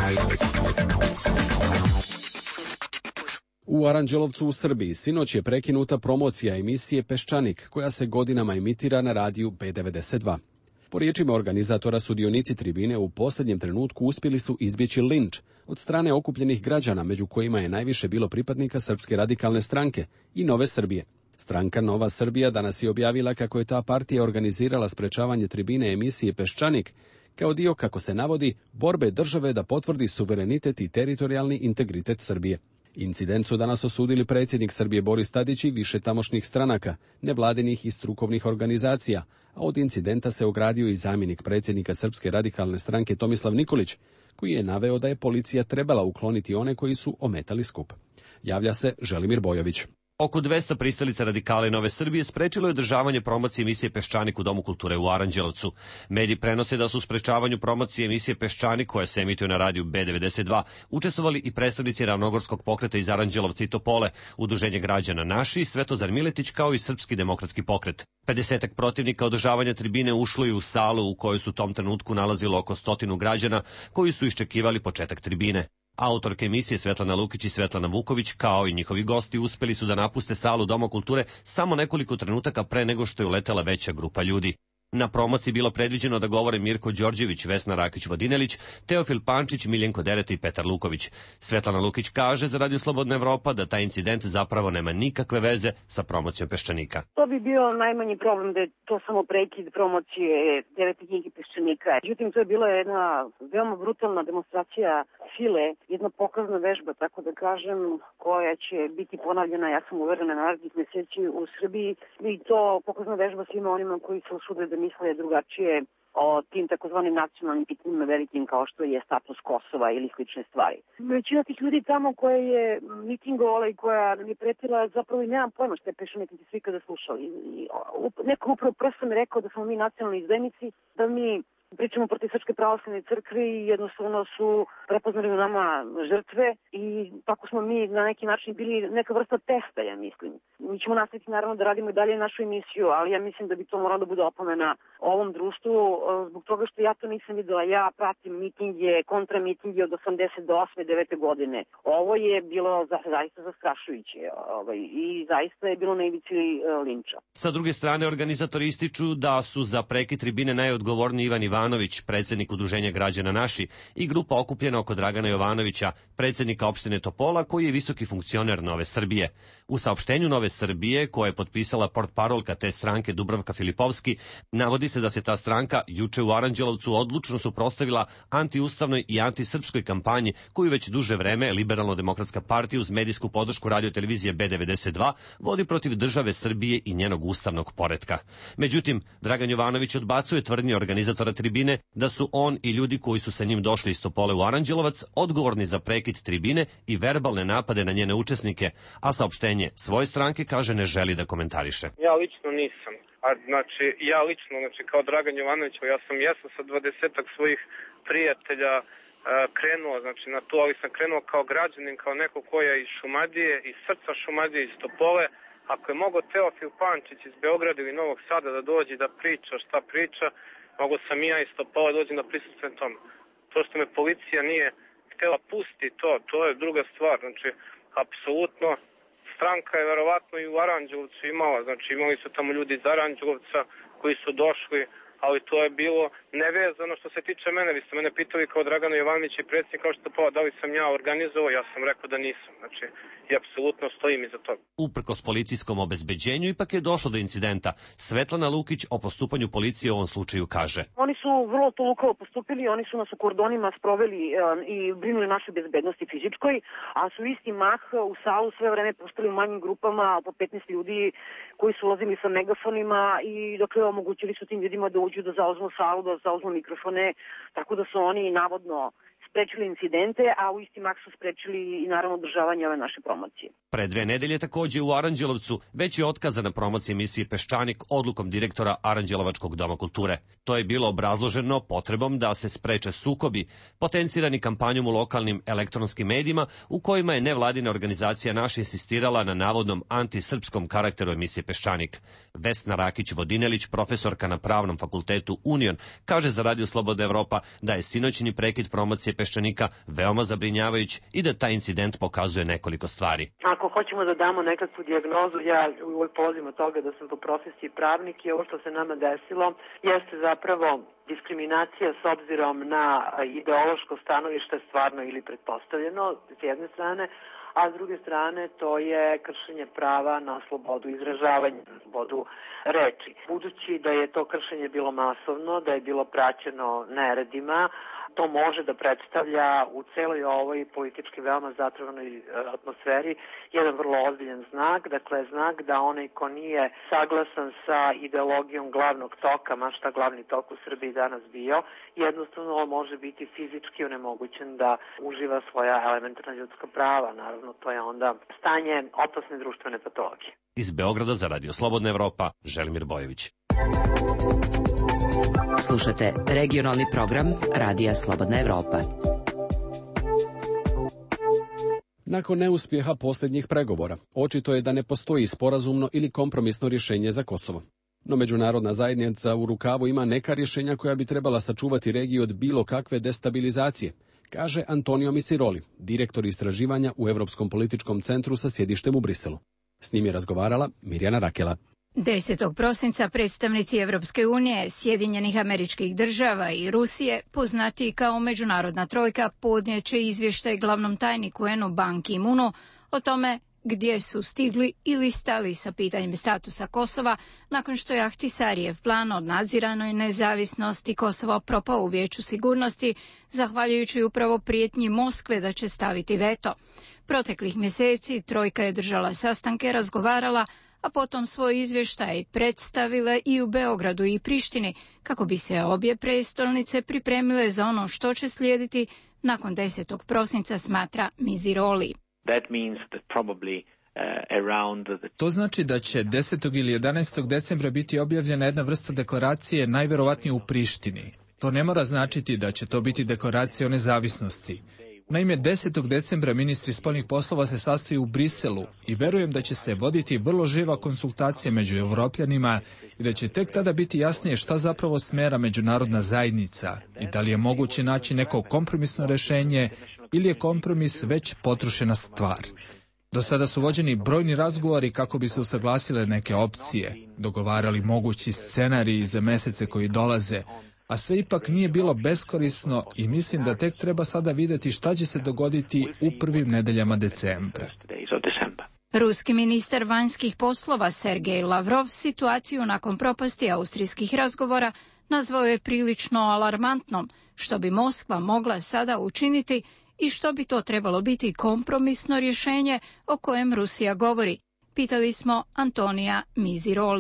U Aranđelovcu u Srbiji sinoć je prekinuta promocija emisije Peščanik, koja se godinama emitira na radiju B92. Po riječima organizatora, sudionici tribine u posljednjem trenutku uspjeli su izbjeći linč od strane okupljenih građana, među kojima je najviše bilo pripadnika Srpske radikalne stranke i Nove Srbije. Stranka Nova Srbija danas je objavila kako je ta partija organizirala sprečavanje tribine emisije Peščanik kao dio, kako se navodi, borbe države da potvrdi suverenitet i teritorijalni integritet Srbije. Incident su danas osudili predsjednik Srbije Boris Tadić i više tamošnjih stranaka, nevladinih i strukovnih organizacija, a od incidenta se ogradio i zamjenik predsjednika Srpske radikalne stranke Tomislav Nikolić, koji je naveo da je policija trebala ukloniti one koji su ometali skup. Javlja se Želimir Bojović. Oko 200 pristalica radikala i Nove Srbije sprečilo je održavanje promocije emisije Peščanik u Domu kulture u Aranđelovcu. Mediji prenose da su u sprečavanju promocije emisije Peščanik, koja se emituje na radiju B92, učestvovali i predstavnici Ravnogorskog pokreta iz Aranđelovca i Topole, Udruženje građana Naši, Svetozar Miletić kao i Srpski demokratski pokret. 50 protivnika održavanja tribine ušlo je u salu u kojoj su u tom trenutku nalazilo oko 100 građana koji su iščekivali početak tribine. Autorke emisije Svetlana Lukić i Svetlana Vuković, kao i njihovi gosti, uspeli su da napuste salu Doma kulture samo nekoliko trenutaka pre nego što je uletela veća grupa ljudi. Na promociji bilo predviđeno da govore Mirko Đorđević, Vesna Rakić-Vodinelić, Teofil Pančić, Miljenko Dereta i Petar Luković. Svetlana Lukić kaže za Radio Slobodna Evropa da taj incident zapravo nema nikakve veze sa promocijom Peščanika. To bi bio najmanji problem, da je to samo prekid promocije 9. knjige Peščanika. Međutim, to je bila jedna veoma brutalna demonstracija sile, jedna pokazna vežba, tako da kažem, koja će biti ponavljena, ja sam uverena, narednih meseci u Srbiji, i to pokazna vežba svima onima koji se usude da misle drugačije o tim takozvanim nacionalnim pitanjima velikim kao što je status Kosova ili slične stvari. Većina tih ljudi tamo koja je mitingovala i koja nam je pretila, zapravo i nemam pojma što je Peščanik, niti svi kada slušali. Neko upravo prosto mi rekao da smo mi nacionalni izdajnici, da mi pričamo protiv Srpske pravoslavne crkve i jednostavno su prepoznali u nama žrtve i tako smo mi na neki način bili neka vrsta testa, ja mislim. Mi ćemo nastaviti naravno da radimo i dalje našu emisiju, ali ja mislim da bi to moralo da bude opomena ovom društvu zbog toga što ja to nisam videla. Ja pratim mitinge, kontramitinge od 80 do 8. 9. godine. Ovo je bilo zaista zastrašujuće i zaista je bilo na ivici linča. Sa druge strane, organizatori ističu da su za prekid tribine najodgovorniji Ivan Ivanović, predsjednik Udruženja građana Naši, i grupa okupljena oko Dragana Jovanovića, predsjednika opštine Topola, koji je visoki funkcioner Nove Srbije. U saopštenju Nove Srbije, koje je potpisala portparolka te stranke Dubravka Filipovski, navodi se da se ta stranka juče u Aranđelovcu odlučno suprotstavila antiustavnoj i antisrpskoj kampanji koju već duže vreme Liberalno-demokratska partija uz medijsku podršku radiotelevizije B92 vodi protiv države Srbije i njenog ustavnog poretka. Međutim, Dragan Jovanović odbacuje tvrdnje organizatora tribine tribine da su on i ljudi koji su sa njim došli iz Topole u Aranđelovac odgovorni za prekid tribine i verbalne napade na njene učesnike, a saopštenje svoje stranke, kaže, ne želi da komentariše. Ja lično nisam. Ja lično, kao Dragan Jovanović, ja sam sa 20-ak svojih prijatelja krenuo, na to, ali sam krenuo kao građanin, kao neko ko je iz Šumadije, iz srca Šumadije, iz Topole. Ako je mogao Teofil Pančić iz Beograda ili Novog Sada da dođe da priča šta priča, mogo sam i ja iz Topole dođem da prisustvujem tome. To što me policija nije htela pusti, to je druga stvar. Apsolutno, stranka je verovatno i u Aranđelovcu imala, imali su tamo ljudi iz Aranđelovca koji su došli, ali to je bilo nevezano što se tiče mene. Vi ste mene pitali kao Dragana Jovanović i predsjednik kao što Topola, da li sam ja organizovao, ja sam rekao da nisam. I apsolutno stojim iza toga. Uprkos policijskom obezbeđenju ipak je došlo do incidenta. Svetlana Lukić o postupanju policije u ovom slučaju kaže. Oni su vrlo lukavo postupili, oni su nas u kordonima sproveli i brinuli naše bezbednosti fizičkoj, a su isti mah u salu sve vreme postali u manjim grupama po 15 ljudi koji su ulazili sa megafonima i omogućili su tim ljudima da uđu, da zauzmu salu, da zauzmu mikrofone, tako da su oni navodno sprečili incidente, a u isti mah su sprečili i naravno održavanje ove naše promocije. Pre 2 nedelje takođe u Aranđelovcu već je otkazana promocija emisije Peščanik odlukom direktora Aranđelovačkog doma kulture. To je bilo obrazloženo potrebom da se spreče sukobi, potencirani kampanjom u lokalnim elektronskim medijima u kojima je nevladina organizacija Naš insistirala na navodnom antisrpskom karakteru emisije Peščanik. Vesna Rakić-Vodinelić, profesorka na Pravnom fakultetu Union, kaže za Radio Slobodna Evropa da je sinoćni prekid promocije Peščanika veoma zabrinjavajuć i da taj incident pokazuje nekoliko stvari. Ako hoćemo da damo nekakvu dijagnozu, ja uvijek polazim od toga da sam po profesiji pravnik i ovo što se nama desilo jeste zapravo diskriminacija s obzirom na ideološko stanovište stvarno ili pretpostavljeno s jedne strane, a s druge strane to je kršenje prava na slobodu izražavanja, na slobodu reči. Budući da je to kršenje bilo masovno, da je bilo praćeno neredima, to može da predstavlja u celoj ovoj politički veoma zatrovnoj atmosferi jedan vrlo ozbiljan znak, dakle znak da onaj ko nije saglasan sa ideologijom glavnog toka, ma šta glavni tok u Srbiji danas bio, jednostavno može biti fizički onemogućen da uživa svoja elementarna ljudska prava. Naravno, to je onda stanje opasne društvene patologije. Iz Beograda za Radio Slobodna Evropa, Želimir Bojović. Slušate regionalni program Radija Slobodna Evropa. Nakon neuspjeha posljednjih pregovora, očito je da ne postoji sporazumno ili kompromisno rješenje za Kosovo. No međunarodna zajednica u rukavu ima neka rješenja koja bi trebala sačuvati regiju od bilo kakve destabilizacije, kaže Antonio Misiroli, direktor istraživanja u Europskom političkom centru sa sjedištem u Briselu. S njim je razgovarala Mirjana Rakela. 10. prosinca predstavnici Evropske unije, Sjedinjenih Američkih Država i Rusije, poznati kao Međunarodna trojka, podnijeće izvještaj glavnom tajniku UN-u Ban Ki-moonu o tome gdje su stigli ili stali sa pitanjem statusa Kosova nakon što je Ahtisarijev plan o nadziranoj nezavisnosti Kosova propao u Vijeću sigurnosti, zahvaljujući upravo prijetnji Moskve da će staviti veto. Proteklih mjeseci trojka je držala sastanke, razgovarala, a potom svoj izvještaj predstavile i u Beogradu i Prištini, kako bi se obje prestolnice pripremile za ono što će slijediti nakon 10. prosinca, smatra Misiroli. To znači da će 10. ili 11. decembra biti objavljena jedna vrsta deklaracije, najverovatnije u Prištini. To ne mora značiti da će to biti deklaracija o nezavisnosti. Naime, 10. decembra ministri spoljnih poslova se sastaju u Briselu i verujem da će se voditi vrlo živa konsultacija među Evropljanima i da će tek tada biti jasnije šta zapravo smera međunarodna zajednica i da li je moguće naći neko kompromisno rješenje ili je kompromis već potrošena stvar. Do sada su vođeni brojni razgovori kako bi se usaglasile neke opcije, dogovarali mogući scenariji za mesece koji dolaze, a sve ipak nije bilo beskorisno i mislim da tek treba sada vidjeti šta će se dogoditi u prvim nedeljama decembra. Ruski ministar vanjskih poslova Sergej Lavrov situaciju nakon propasti austrijskih razgovora nazvao je prilično alarmantnom, što bi Moskva mogla sada učiniti i što bi to trebalo biti kompromisno rješenje o kojem Rusija govori. Pitali smo Antonija Misirolija.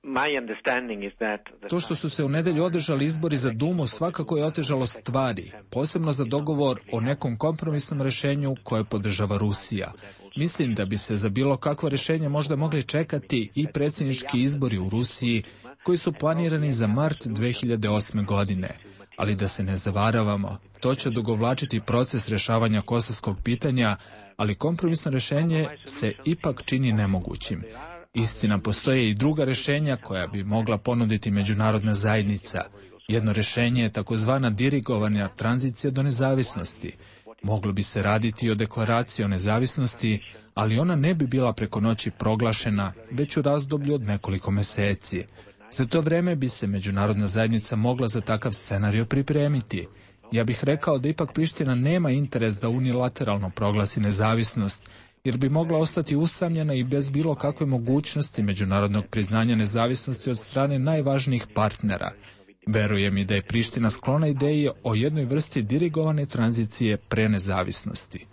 To što su se u nedelju održali izbori za Dumu svakako je otežalo stvari, posebno za dogovor o nekom kompromisnom rešenju koje podržava Rusija. Mislim da bi se za bilo kakvo rešenje možda mogli čekati i predsjednički izbori u Rusiji koji su planirani za mart 2008. godine. Ali da se ne zavaravamo, to će odugovlačiti proces rešavanja kosovskog pitanja, ali kompromisno rešenje se ipak čini nemogućim. Istina, postoje i druga rešenja koja bi mogla ponuditi međunarodna zajednica. Jedno rešenje je takozvana dirigovana tranzicija do nezavisnosti. Moglo bi se raditi o deklaraciji o nezavisnosti, ali ona ne bi bila preko noći proglašena, već u razdoblju od nekoliko meseci. Za to vreme bi se međunarodna zajednica mogla za takav scenario pripremiti. Ja bih rekao da ipak Priština nema interes da unilateralno proglasi nezavisnost, jer bi mogla ostati usamljena i bez bilo kakve mogućnosti međunarodnog priznanja nezavisnosti od strane najvažnijih partnera. Verujem i da je Priština sklona ideji o jednoj vrsti dirigovane tranzicije pre nezavisnosti.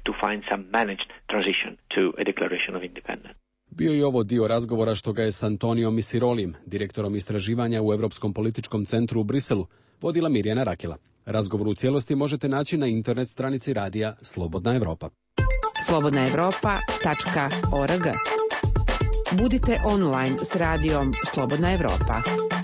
Bio je ovo dio razgovora što ga je s Antonijom Misirolijem, direktorom istraživanja u Europskom političkom centru u Briselu, vodila Mirjana Rakela. Razgovor u cijelosti možete naći na internet stranici radija Slobodna Evropa. slobodnaevropa.org. Budite online s radijom Slobodna Evropa.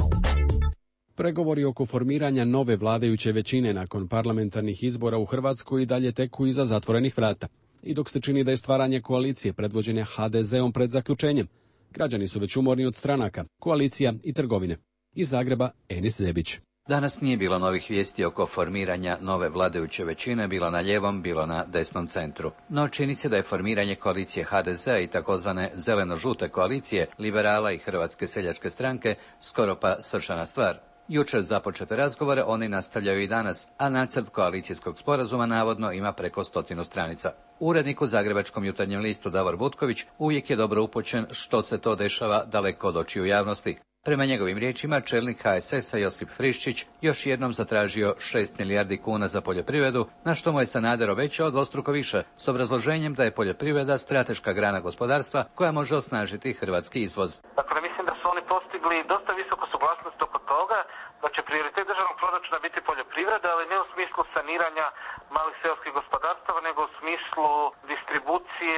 Pregovori oko formiranja nove vladajuće većine nakon parlamentarnih izbora u Hrvatskoj i dalje teku iza zatvorenih vrata. I dok se čini da je stvaranje koalicije predvođene HDZ-om pred zaključenjem, građani su već umorni od stranaka, koalicija i trgovine. Iz Zagreba, Enis Zebić. Danas nije bilo novih vijesti oko formiranja nove vladajuće većine, bilo na lijevom, bilo na desnom centru. No čini se da je formiranje koalicije HDZ-a i takozvane zeleno-žute koalicije, liberala i Hrvatske seljačke stranke skoro pa svršena stvar. Jučer započete razgovore oni nastavljaju i danas, a nacrt koalicijskog sporazuma navodno ima preko 100 stranica. Urednik u Zagrebačkom jutarnjem listu Davor Butković uvijek je dobro upućen što se to dešava daleko od očiju javnosti. Prema njegovim riječima, čelnik HSS-a Josip Friščić još jednom zatražio 6 milijardi kuna za poljoprivredu, na što mu je Sanader obećao dvostruko više, s obrazloženjem da je poljoprivreda strateška grana gospodarstva koja može osnažiti hrvatski izvoz. Dakle, mislim da su oni postigli dosta visoku suglasnost oko toga da će prioritet državnog proračuna biti poljoprivreda, ali ne u smislu saniranja malih seoskih gospodarstava, nego u smislu distribucije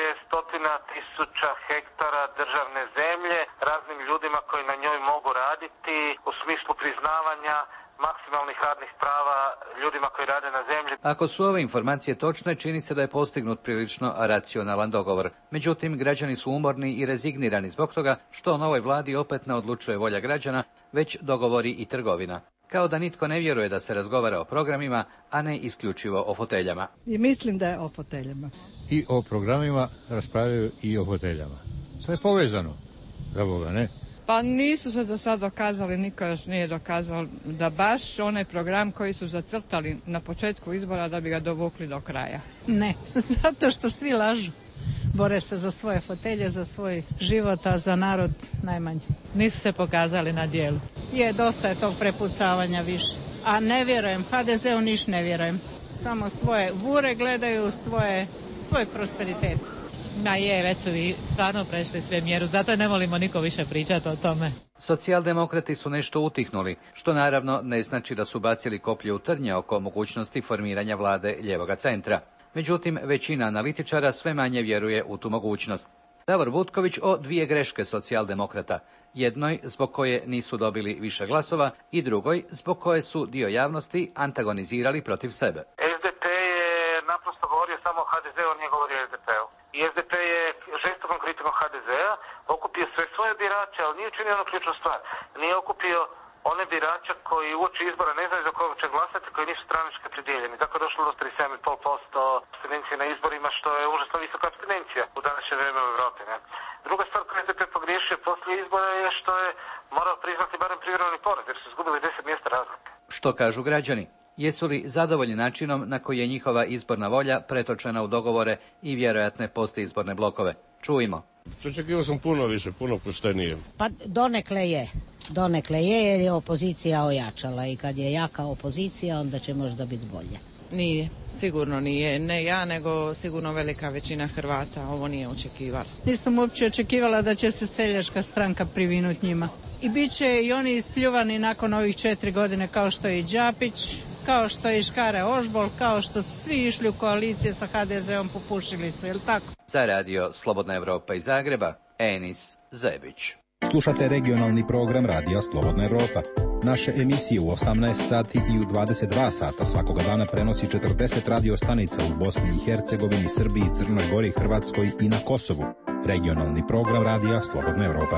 100.000 hektara državne zemlje raznim ljudima koji na njoj mogu raditi, u smislu priznavanja maksimalnih radnih prava ljudima koji rade na zemlji. Ako su ove informacije točne, čini se da je postignut prilično racionalan dogovor. Međutim, građani su umorni i rezignirani zbog toga što o novoj vladi opet ne odlučuje volja građana, već dogovori i trgovina. Kao da nitko ne vjeruje da se razgovara o programima, a ne isključivo o foteljama. I mislim da je o foteljama. I o programima raspravljaju i o foteljama. Sve je povezano, za Boga, ne? Pa nisu se do sad dokazali, niko još nije dokazao da baš onaj program koji su zacrtali na početku izbora da bi ga dovukli do kraja. Ne, zato što svi lažu. Bore se za svoje fotelje, za svoj život, a za narod najmanje. Nisu se pokazali na dijelu. Dosta je tog prepucavanja više. A ne vjerujem, HDZ-u niš ne vjerujem. Samo svoje vure gledaju, svoj prosperitet. Već su vi stvarno prešli sve mjeru, zato ne volimo niko više pričati o tome. Socijaldemokrati su nešto utihnuli, što naravno ne znači da su bacili koplje u trnje oko mogućnosti formiranja vlade ljevoga centra. Međutim, većina analitičara sve manje vjeruje u tu mogućnost. Davor Butković o dvije greške socijaldemokrata. Jednoj zbog koje nisu dobili više glasova i drugoj zbog koje su dio javnosti antagonizirali protiv sebe. SDP je naprosto govorio samo o HDZ-u, on nije govorio o SDP-u. I SDP je žestokom kritikom HDZ-a okupio sve svoje birače, ali nije učinio onu ključnu stvar. Nije okupio one birača koji uoči izbora ne znaju za koga će glasati, koji nisu stranački opredjeljeni. Tako je došlo do 37,5% abstinencije na izborima, što je užasno visoka abstinencija u današnje vrijeme u Europi. Ne? Druga stvar koju SDP pogriješio poslije izbora je što je morao priznati barem privremeni poraz, jer su izgubili 10 mjesta razlike. Što kažu građani? Jesu li zadovoljni načinom na koji je njihova izborna volja pretočena u dogovore i vjerojatne postizborne blokove? Čujmo. Očekivao sam puno više, puno poštenije. Pa donekle je jer je opozicija ojačala i kad je jaka opozicija onda će možda biti bolje. Nije, sigurno nije. Ne ja, nego sigurno velika većina Hrvata ovo nije očekivala. Nisam uopće očekivala da će se seljačka stranka privinuti njima. i bit će i oni ispljuvani nakon ovih 4 godine kao što je i Đapić, kao što je i Škare Ožbol, kao što su svi išli u koalicije sa HDZ-om, popušili su, je li tako? Za radio Slobodna Evropa iz Zagreba, Enis Zebić. Slušate regionalni program Radija Slobodna Evropa. Naše emisije u 18 sati i u 22 sata svakoga dana prenosi 40 radio stanica u Bosni i Hercegovini, Srbiji, Crnoj Gori, Hrvatskoj i na Kosovu. Regionalni program Radija Slobodna Evropa.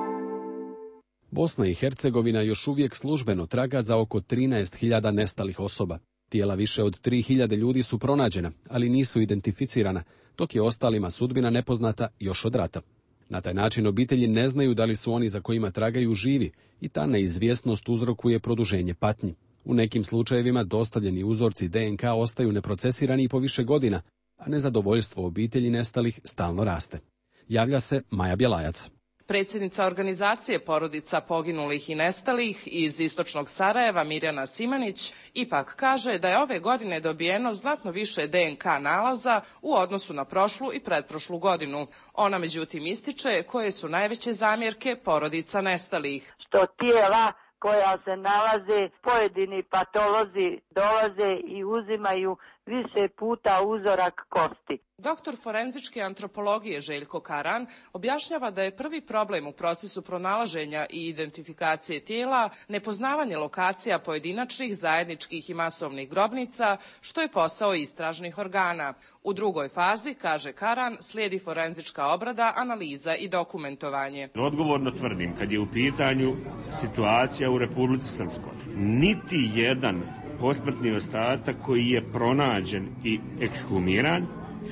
Bosna i Hercegovina još uvijek službeno traga za oko 13.000 nestalih osoba. Tijela više od 3.000 ljudi su pronađena, ali nisu identificirana, dok je ostalima sudbina nepoznata još od rata. Na taj način obitelji ne znaju da li su oni za kojima tragaju živi i ta neizvjesnost uzrokuje produženje patnji. U nekim slučajevima dostavljeni uzorci DNK ostaju neprocesirani i po više godina, a nezadovoljstvo obitelji nestalih stalno raste. Javlja se Maja Bjelajac. Predsjednica organizacije porodica poginulih i nestalih iz istočnog Sarajeva Mirjana Simanić ipak kaže da je ove godine dobijeno znatno više DNK nalaza u odnosu na prošlu i pretprošlu godinu. Ona međutim ističe koje su najveće zamjerke porodica nestalih. Što tijela koja se nalaze, pojedini patolozi dolaze i uzimaju više puta uzorak kosti. Doktor forenzičke antropologije Željko Karan objašnjava da je prvi problem u procesu pronalaženja i identifikacije tijela nepoznavanje lokacija pojedinačnih, zajedničkih i masovnih grobnica, što je posao istražnih organa. U drugoj fazi, kaže Karan, slijedi forenzička obrada, analiza i dokumentovanje. Odgovorno tvrdim, kad je u pitanju situacija u Republici Srpskoj, niti jedan posmrtni ostatak koji je pronađen i ekshumiran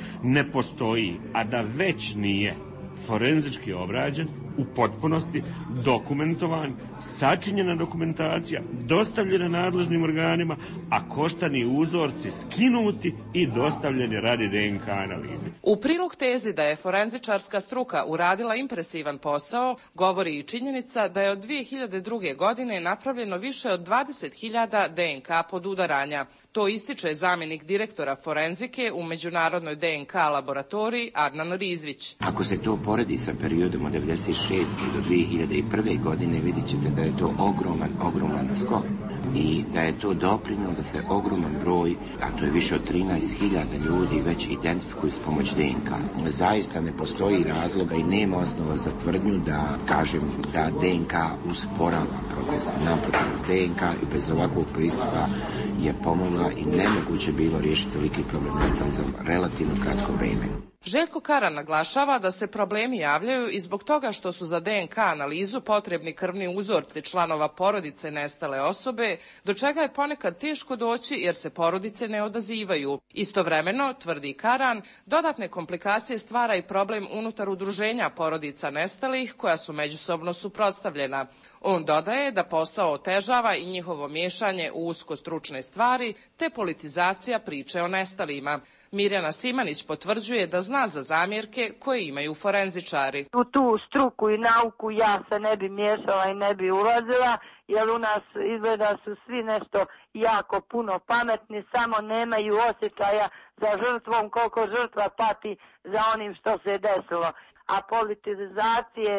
ne postoji, a da već nije forenzički obrađen, u potpunosti dokumentovan, sačinjena dokumentacija, dostavljena nadležnim organima, a koštani uzorci skinuti i dostavljeni radi DNK analize. U prilog tezi da je forenzičarska struka uradila impresivan posao, govori i činjenica da je od 2002. godine napravljeno više od 20.000 DNK podudaranja. To ističe zamjenik direktora forenzike u Međunarodnoj DNK laboratoriji Adnan Rizvić. Ako se to poredi sa periodom od 1996. do 2001. godine, vidjet ćete da je to ogroman skok i da je to doprinjelo da se ogroman broj, a to je više od 13.000 ljudi, već identifikuju s pomoć DNK. Zaista ne postoji razloga i nema osnova za tvrdnju da kažem da DNK usporava proces. Naprotiv, DNK i bez ovakvog pristupa je pomogla i nemoguće bilo riješiti toliki problem nestali za relativno kratko vrijeme. Željko Karan naglašava da se problemi javljaju i zbog toga što su za DNK analizu potrebni krvni uzorci članova porodice nestale osobe, do čega je ponekad teško doći jer se porodice ne odazivaju. Istovremeno, tvrdi Karan, dodatne komplikacije stvara i problem unutar udruženja porodica nestalih koja su međusobno suprotstavljena. On dodaje da posao otežava i njihovo miješanje u usko stručne stvari te politizacija priče o nestalima. Mirjana Simanić potvrđuje da zna za zamjerke koje imaju forenzičari. U tu struku i nauku ja se ne bi miješala i ne bi ulazila, jer u nas izgleda su svi nešto jako puno pametni, samo nemaju osjećaja za žrtvom koliko žrtva pati za onim što se desilo. A politizacije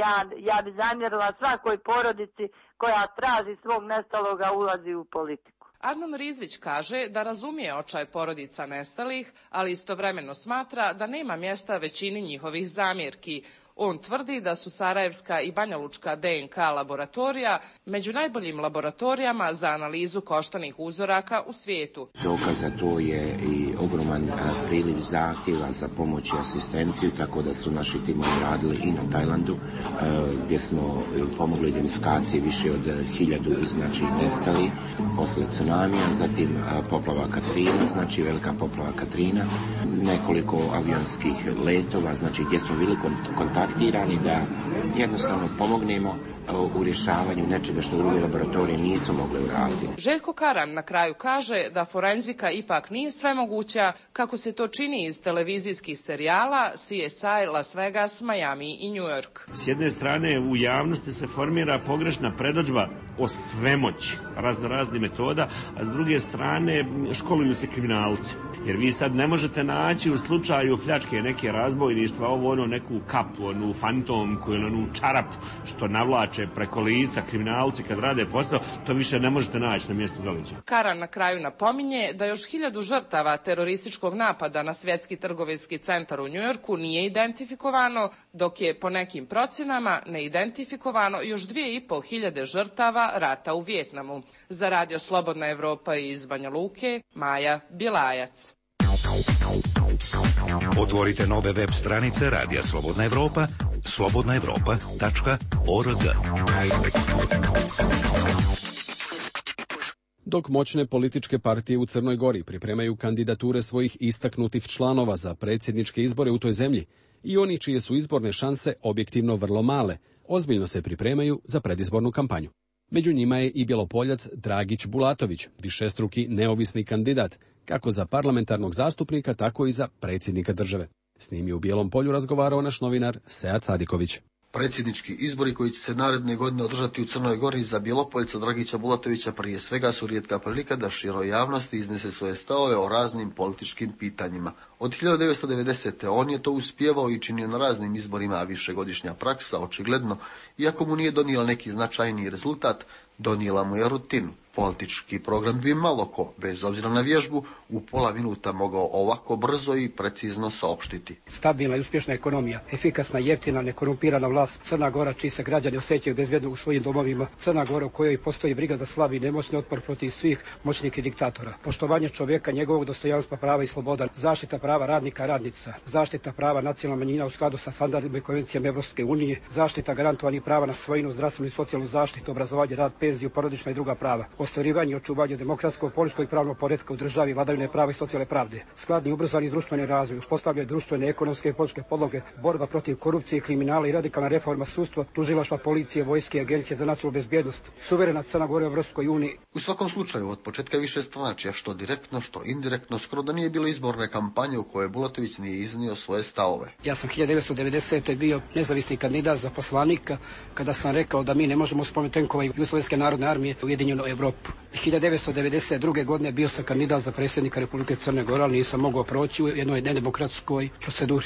ja bi zamjerila svakoj porodici koja traži svog nestaloga ulazi u politiku. Adnan Rizvić kaže da razumije očaj porodica nestalih, ali istovremeno smatra da nema mjesta većini njihovih zamjerki. On tvrdi da su Sarajevska i Banjalučka DNK laboratorija među najboljim laboratorijama za analizu koštanih uzoraka u svijetu. Dokaz za to je i ogroman priliv zahtjeva za pomoć i asistenciju, tako da su naši timovi radili i na Tajlandu, gdje smo pomogli identifikaciji više od 1000 znači nestali posle tsunamija, zatim poplava Katrina, znači velika poplava Katrina, nekoliko avionskih letova, znači gdje smo bili kontaktirani da jednostavno pomognemo u rješavanju nečega što druge laboratorije nisu mogle uraditi. Željko Karan na kraju kaže da forenzika ipak nije svemoguća kako se to čini iz televizijskih serijala CSI, Las Vegas, Miami i New York. S jedne strane u javnosti se formira pogrešna predodžba o svemoći raznoraznih metoda, a s druge strane školuju se kriminalci. Jer vi sad ne možete naći u slučaju pljačke neke razbojništva, neku kapu, onu fantomku ili onu onu čarapu što navlače preko lica kriminalci kad rade posao, to više ne možete naći na mjestu događaja. Karan na kraju napominje da još 1000 žrtava terorističkog napada na Svjetski trgovinski centar u Njujorku nije identifikovano, dok je po nekim procjenama neidentifikovano još 2500 žrtava rata u Vijetnamu. Za Radio Slobodna Evropa iz Banja Luke, Maja Bilajac. Otvorite nove web stranice Radija Slobodna Evropa, slobodnaevropa.org. Dok moćne političke partije u Crnoj Gori pripremaju kandidature svojih istaknutih članova za predsjedničke izbore u toj zemlji, i oni čije su izborne šanse objektivno vrlo male, ozbiljno se pripremaju za predizbornu kampanju. Među njima je i Bjelopoljac Dragić Bulatović, višestruki neovisni kandidat, kako za parlamentarnog zastupnika, tako i za predsjednika države. S njim je u Bijelom Polju razgovarao naš novinar Sead Sadiković. Predsjednički izbori koji će se naredne godine održati u Crnoj Gori za Bjelopoljca Dragića Bulatovića prije svega su rijetka prilika da široj javnosti iznese svoje stavove o raznim političkim pitanjima. Od 1990. on je to uspjevao i činio na raznim izborima, a višegodišnja praksa, očigledno, iako mu nije donijela neki značajniji rezultat, donijela mu je rutinu. Politički program bi malo ko, bez obzira na vježbu, u pola minuta mogao ovako brzo i precizno saopštiti. Stabilna i uspješna ekonomija, efikasna, jeftina, nekorumpirana vlast, Crna Gora čiji se građani osjećaju bezbjedno u svojim domovima, Crna Gora u kojoj postoji briga za slabi i nemoćni, otpor protiv svih moćnih i diktatora, poštovanje čovjeka, njegovog dostojanstva, prava i sloboda, zaštita prava radnika i radnica, zaštita prava nacionalnih manjina u skladu sa standardima i konvencijama Evropske unije, zaštita garantovanih prava na svojinu, zdravstvenu i socijalnu zaštitu, obrazovanje, rad, penziju, porodična i druga prava, ostvarivanje i očuvanje demokratskog, političkog i pravnog poretka u državi, vladavine prava i socijalne pravde, skladni i ubrzani društveni razvoj, uspostavljanje društvene, ekonomske i političke podloge, borba protiv korupcije i kriminala i radikalna reforma sudstva, tužilaštva, policije, vojske i agencije za nacionalnu bezbjednost, suverena Crna Gora u Evropskoj uniji. U svakom slučaju, od početka više stranačja, što direktno, što indirektno, skoro da nije bilo izborne kampanje u kojoj Bulatović nije iznio svoje stavove. Ja sam 1990. bio nezavisni kandidat za poslanika kada sam rekao da mi ne možemo spomenuti tenkova Jugoslovenske narodne armije u Ujedinjenu Evropu. 1992. godine bio sam kandidat za predsjednika Republike Crne Gore, ali nisam mogao proći u jednoj nedemokratskoj proceduri.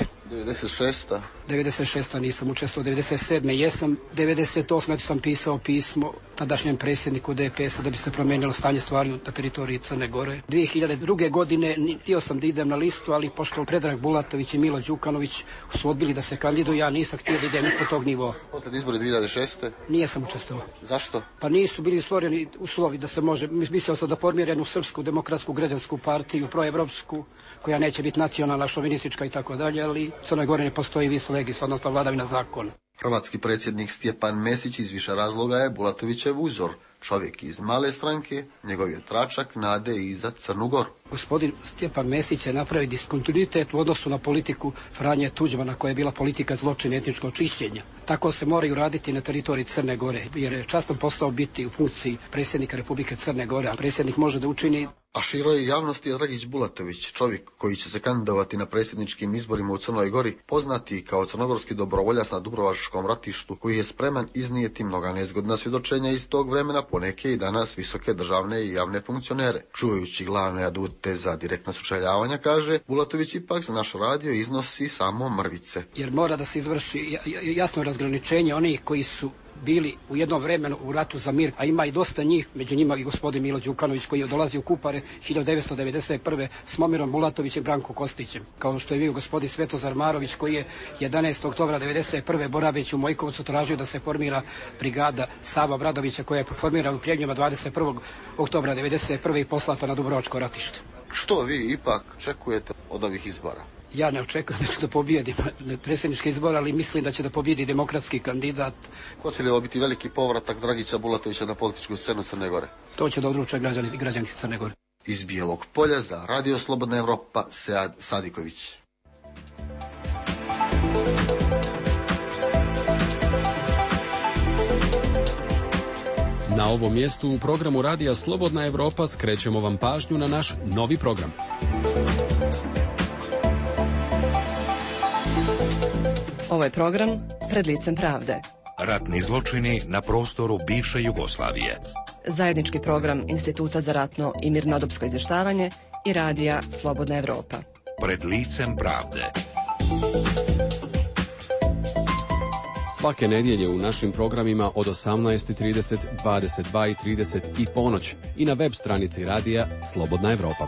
96. nisam učestvovao, 97. jesam, 98. sam pisao pismo tadašnjem predsjedniku DPS-a da bi se promijenilo stanje stvari na teritoriji Crne Gore. 2002. godine htio sam da idem na listu, ali pošto Predrag Bulatović i Milo Đukanović su odbili da se kandiduju, ja nisam htio da idem ispod tog nivoa. Posle izbora 2006. Nijesam učestvovao. Zašto? Pa nisu bili stvoreni uslovi da se može, mislio sam da formira jednu srpsku demokratsku građansku partiju, proevropsku, koja neće biti nacionalna, šovinistička i tako dalje, ali u Crnoj Gori ne postoji vis legis, odnosno vladavina zakona. Hrvatski predsjednik Stjepan Mesić iz više razloga je Bulatovićev uzor. Čovjek iz male stranke, njegov je tračak nade i za Crnu Goru. Gospodin Stjepan Mesić je napravio diskontinuitet u odnosu na politiku Franje Tuđmana, koja je bila politika zločina i etničkog čišćenja. Tako se moraju raditi na teritoriji Crne Gore, jer je častan posao biti u funkciji predsjednika Republike Crne Gore, a predsjednik može da učini. A široj javnosti je Dragić Bulatović, čovjek koji će se kandidovati na predsjedničkim izborima u Crnoj Gori, poznati kao crnogorski dobrovoljac na Dubrovačkom ratištu, koji je spreman iznijeti mnoga nezgodna svjedočenja iz tog vremena, poneke i danas visoke državne i javne funkcionere. Čuvajući glavne adute za direktno sučeljavanja, kaže, Bulatović ipak za naš radio iznosi samo mrvice. Jer mora da se izvrši jasno razgraničenje onih koji su bili u jednom vremenu u ratu za mir, a ima i dosta njih, među njima i gospodin Milo Đukanović koji je dolazio u Kupare 1991. s Momirom Bulatovićem i Branko Kostićem. Kao što je bio gospodin Svetozar Marović koji je 11. oktobra 1991. boraveći u Mojkovcu tražio da se formira brigada Sava Bradovića koja je formirana u Prijednjima 21. oktobra 1991. i poslata na Dubrovačko ratište. Što vi ipak očekujete od ovih izbora? Ja ne očekujem da ću da pobijedim predsjedničke izbore, ali mislim da će da pobijedi demokratski kandidat. Hoće li ovo biti veliki povratak Dragića Bulatovića na političku scenu Crne Gore? To će da odluče građani i građanke Crne Gore. Iz Bijelog Polja za Radio Slobodna Evropa, Sead Sadiković. Na ovom mjestu u programu Radija Slobodna Evropa skrećemo vam pažnju na naš novi program. Ovo je program Pred licem pravde. Ratni zločini na prostoru bivše Jugoslavije. Zajednički program Instituta za ratno i mirnodopsko izvještavanje i Radija Slobodna Evropa. Pred licem pravde. Svake nedjelje u našim programima od 18:30, 22:30 i ponoć i na web stranici radija Slobodna Evropa.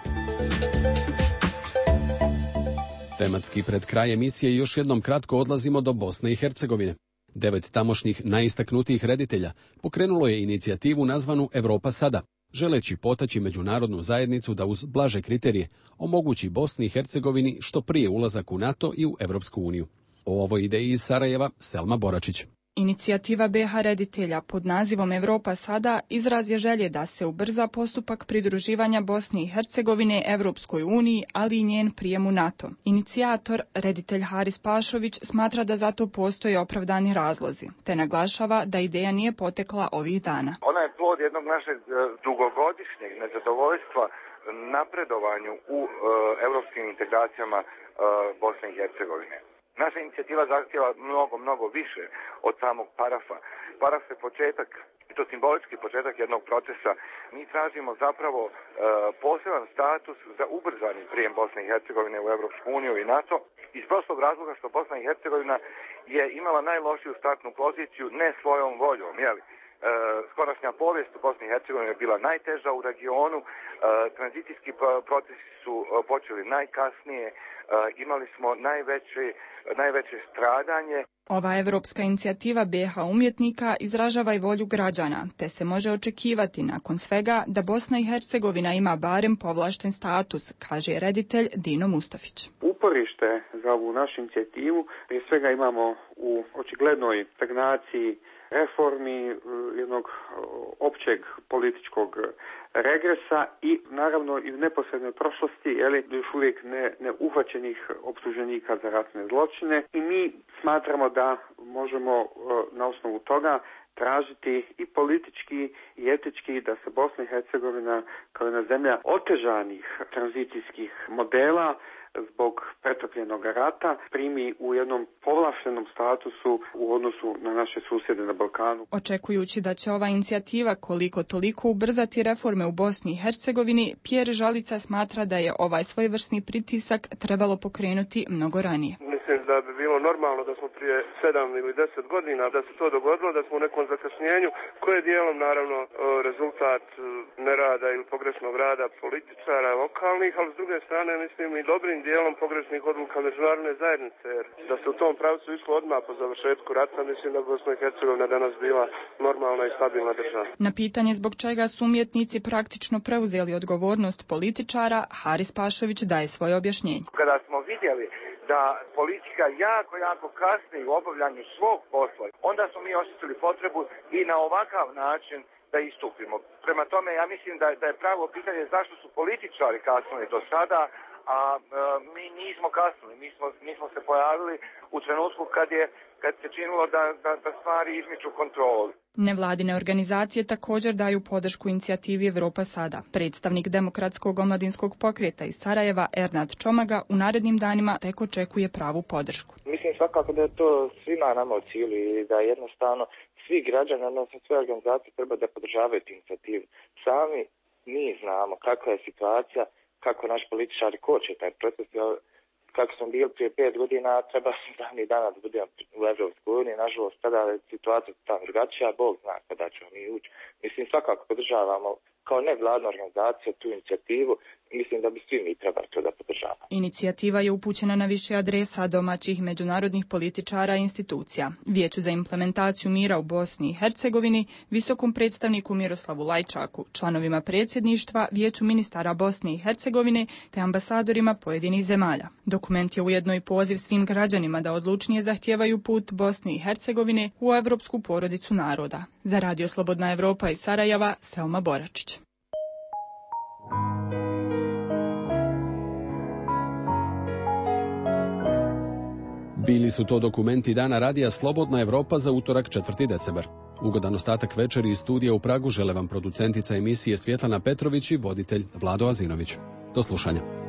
Tematski pred kraj emisije još jednom kratko odlazimo do Bosne i Hercegovine. 9 tamošnjih najistaknutijih reditelja pokrenulo je inicijativu nazvanu Evropa sada, želeći potaći međunarodnu zajednicu da uz blaže kriterije omogući Bosni i Hercegovini što prije ulazak u NATO i u Evropsku uniju. O ovoj ideji iz Sarajeva Selma Boračić. Inicijativa BH reditelja pod nazivom Evropa sada izraz je želje da se ubrza postupak pridruživanja Bosne i Hercegovine Evropskoj uniji, ali i njen prijem u NATO. Inicijator, reditelj Haris Pašović, smatra da za to postoje opravdani razlozi, te naglašava da ideja nije potekla ovih dana. Ona je plod jednog našeg dugogodišnjeg nezadovoljstva napredovanju u evropskim integracijama Bosne i Hercegovine. Naša inicijativa zahtjeva mnogo više od samog parafa. Paraf je početak, i to simbolički početak jednog procesa. Mi tražimo zapravo poseban status za ubrzani prijem Bosne i Hercegovine u Evropsku uniju i NATO iz prostog razloga što Bosna i Hercegovina je imala najlošiju startnu poziciju ne svojom voljom, jeli? Skorašnja povijest u Bosni i Hercegovini je bila najteža u regionu, tranzicijski procesi su počeli najkasnije, imali smo najveće stradanje. Ova evropska inicijativa BH umjetnika izražava i volju građana, te se može očekivati nakon svega da Bosna i Hercegovina ima barem povlašten status, kaže reditelj Dino Mustafić. Uporište za ovu našu inicijativu prije svega imamo u očiglednoj stagnaciji reformi, jednog općeg političkog regresa i naravno i u neposrednoj prošlosti, još uvijek ne uhvaćenih optuženika za ratne zločine, i mi smatramo da možemo na osnovu toga tražiti i politički i etički da se Bosna i Hercegovina kao jedna zemlja otežanih tranzicijskih modela zbog pretopljenog rata primi u jednom povlaštenom statusu u odnosu na naše susjede na Balkanu. Očekujući da će ova inicijativa koliko toliko ubrzati reforme u Bosni i Hercegovini, Pjer Žalica smatra da je ovaj svojevrsni pritisak trebalo pokrenuti mnogo ranije. Mislim da bi bilo normalno da smo prije 7 ili 10 godina da se to dogodilo, da smo u nekom zakasnjenju koje je dijelom naravno rezultat nerada ili pogrešnog rada političara lokalnih, ali s druge strane mislim i dobrim dijelom pogrešnih odluka međunarodne zajednice. Da se u tom pravcu išlo odmah po završetku rata, mislim da Bosna i Hercegovina danas bila normalna i stabilna država. Na pitanje zbog čega su umjetnici praktično preuzeli odgovornost političara, Haris Pašović daje svoje objašnjenje. Kada smo vidjeli da politika jako kasni u obavljanju svog posla, onda smo mi osjetili potrebu i na ovakav način da istupimo. Prema tome, ja mislim da je pravo pitanje zašto su političari kasnili do sada, a mi nismo kasnili. Mi smo se pojavili u trenutku kad se činilo da stvari izmiču kontroli. Nevladine organizacije također daju podršku inicijativi Evropa sada. Predstavnik Demokratskog omladinskog pokreta iz Sarajeva, Ernad Čomaga, u narednim danima tek očekuje pravu podršku. Mislim svakako da je to svima nama u cilju i da jednostavno svi građani, odnosno sve organizacije treba da podržavaju tu inicijativu. Sami mi znamo kakva je situacija, kako naši političari koče taj proces. Kako smo bili prije 5 godina, treba davnih dana da budemo u Evropskoj uniji. Nažalost, tada je situacija tamo drugačija, Bog zna kada ćemo mi ući. Mislim, svakako podržavamo kao nevladna organizacija tu inicijativu. Mislim da bi svi mi trebali to da podržavamo. Inicijativa je upućena na više adresa domaćih međunarodnih političara i institucija. Vijeću za implementaciju mira u Bosni i Hercegovini, visokom predstavniku Miroslavu Lajčaku, članovima predsjedništva, Vijeću ministara Bosne i Hercegovine te ambasadorima pojedinih zemalja. Dokument je ujedno i poziv svim građanima da odlučnije zahtijevaju put Bosne i Hercegovine u evropsku porodicu naroda. Za Radio Slobodna Evropa iz Sarajeva, Selma Boračić. Bili su to dokumenti dana radija Slobodna Evropa za utorak 4. decembar. Ugodan ostatak večeri iz studija u Pragu žele vam producentica emisije Svjetlana Petrović i voditelj Vlado Azinović. Do slušanja.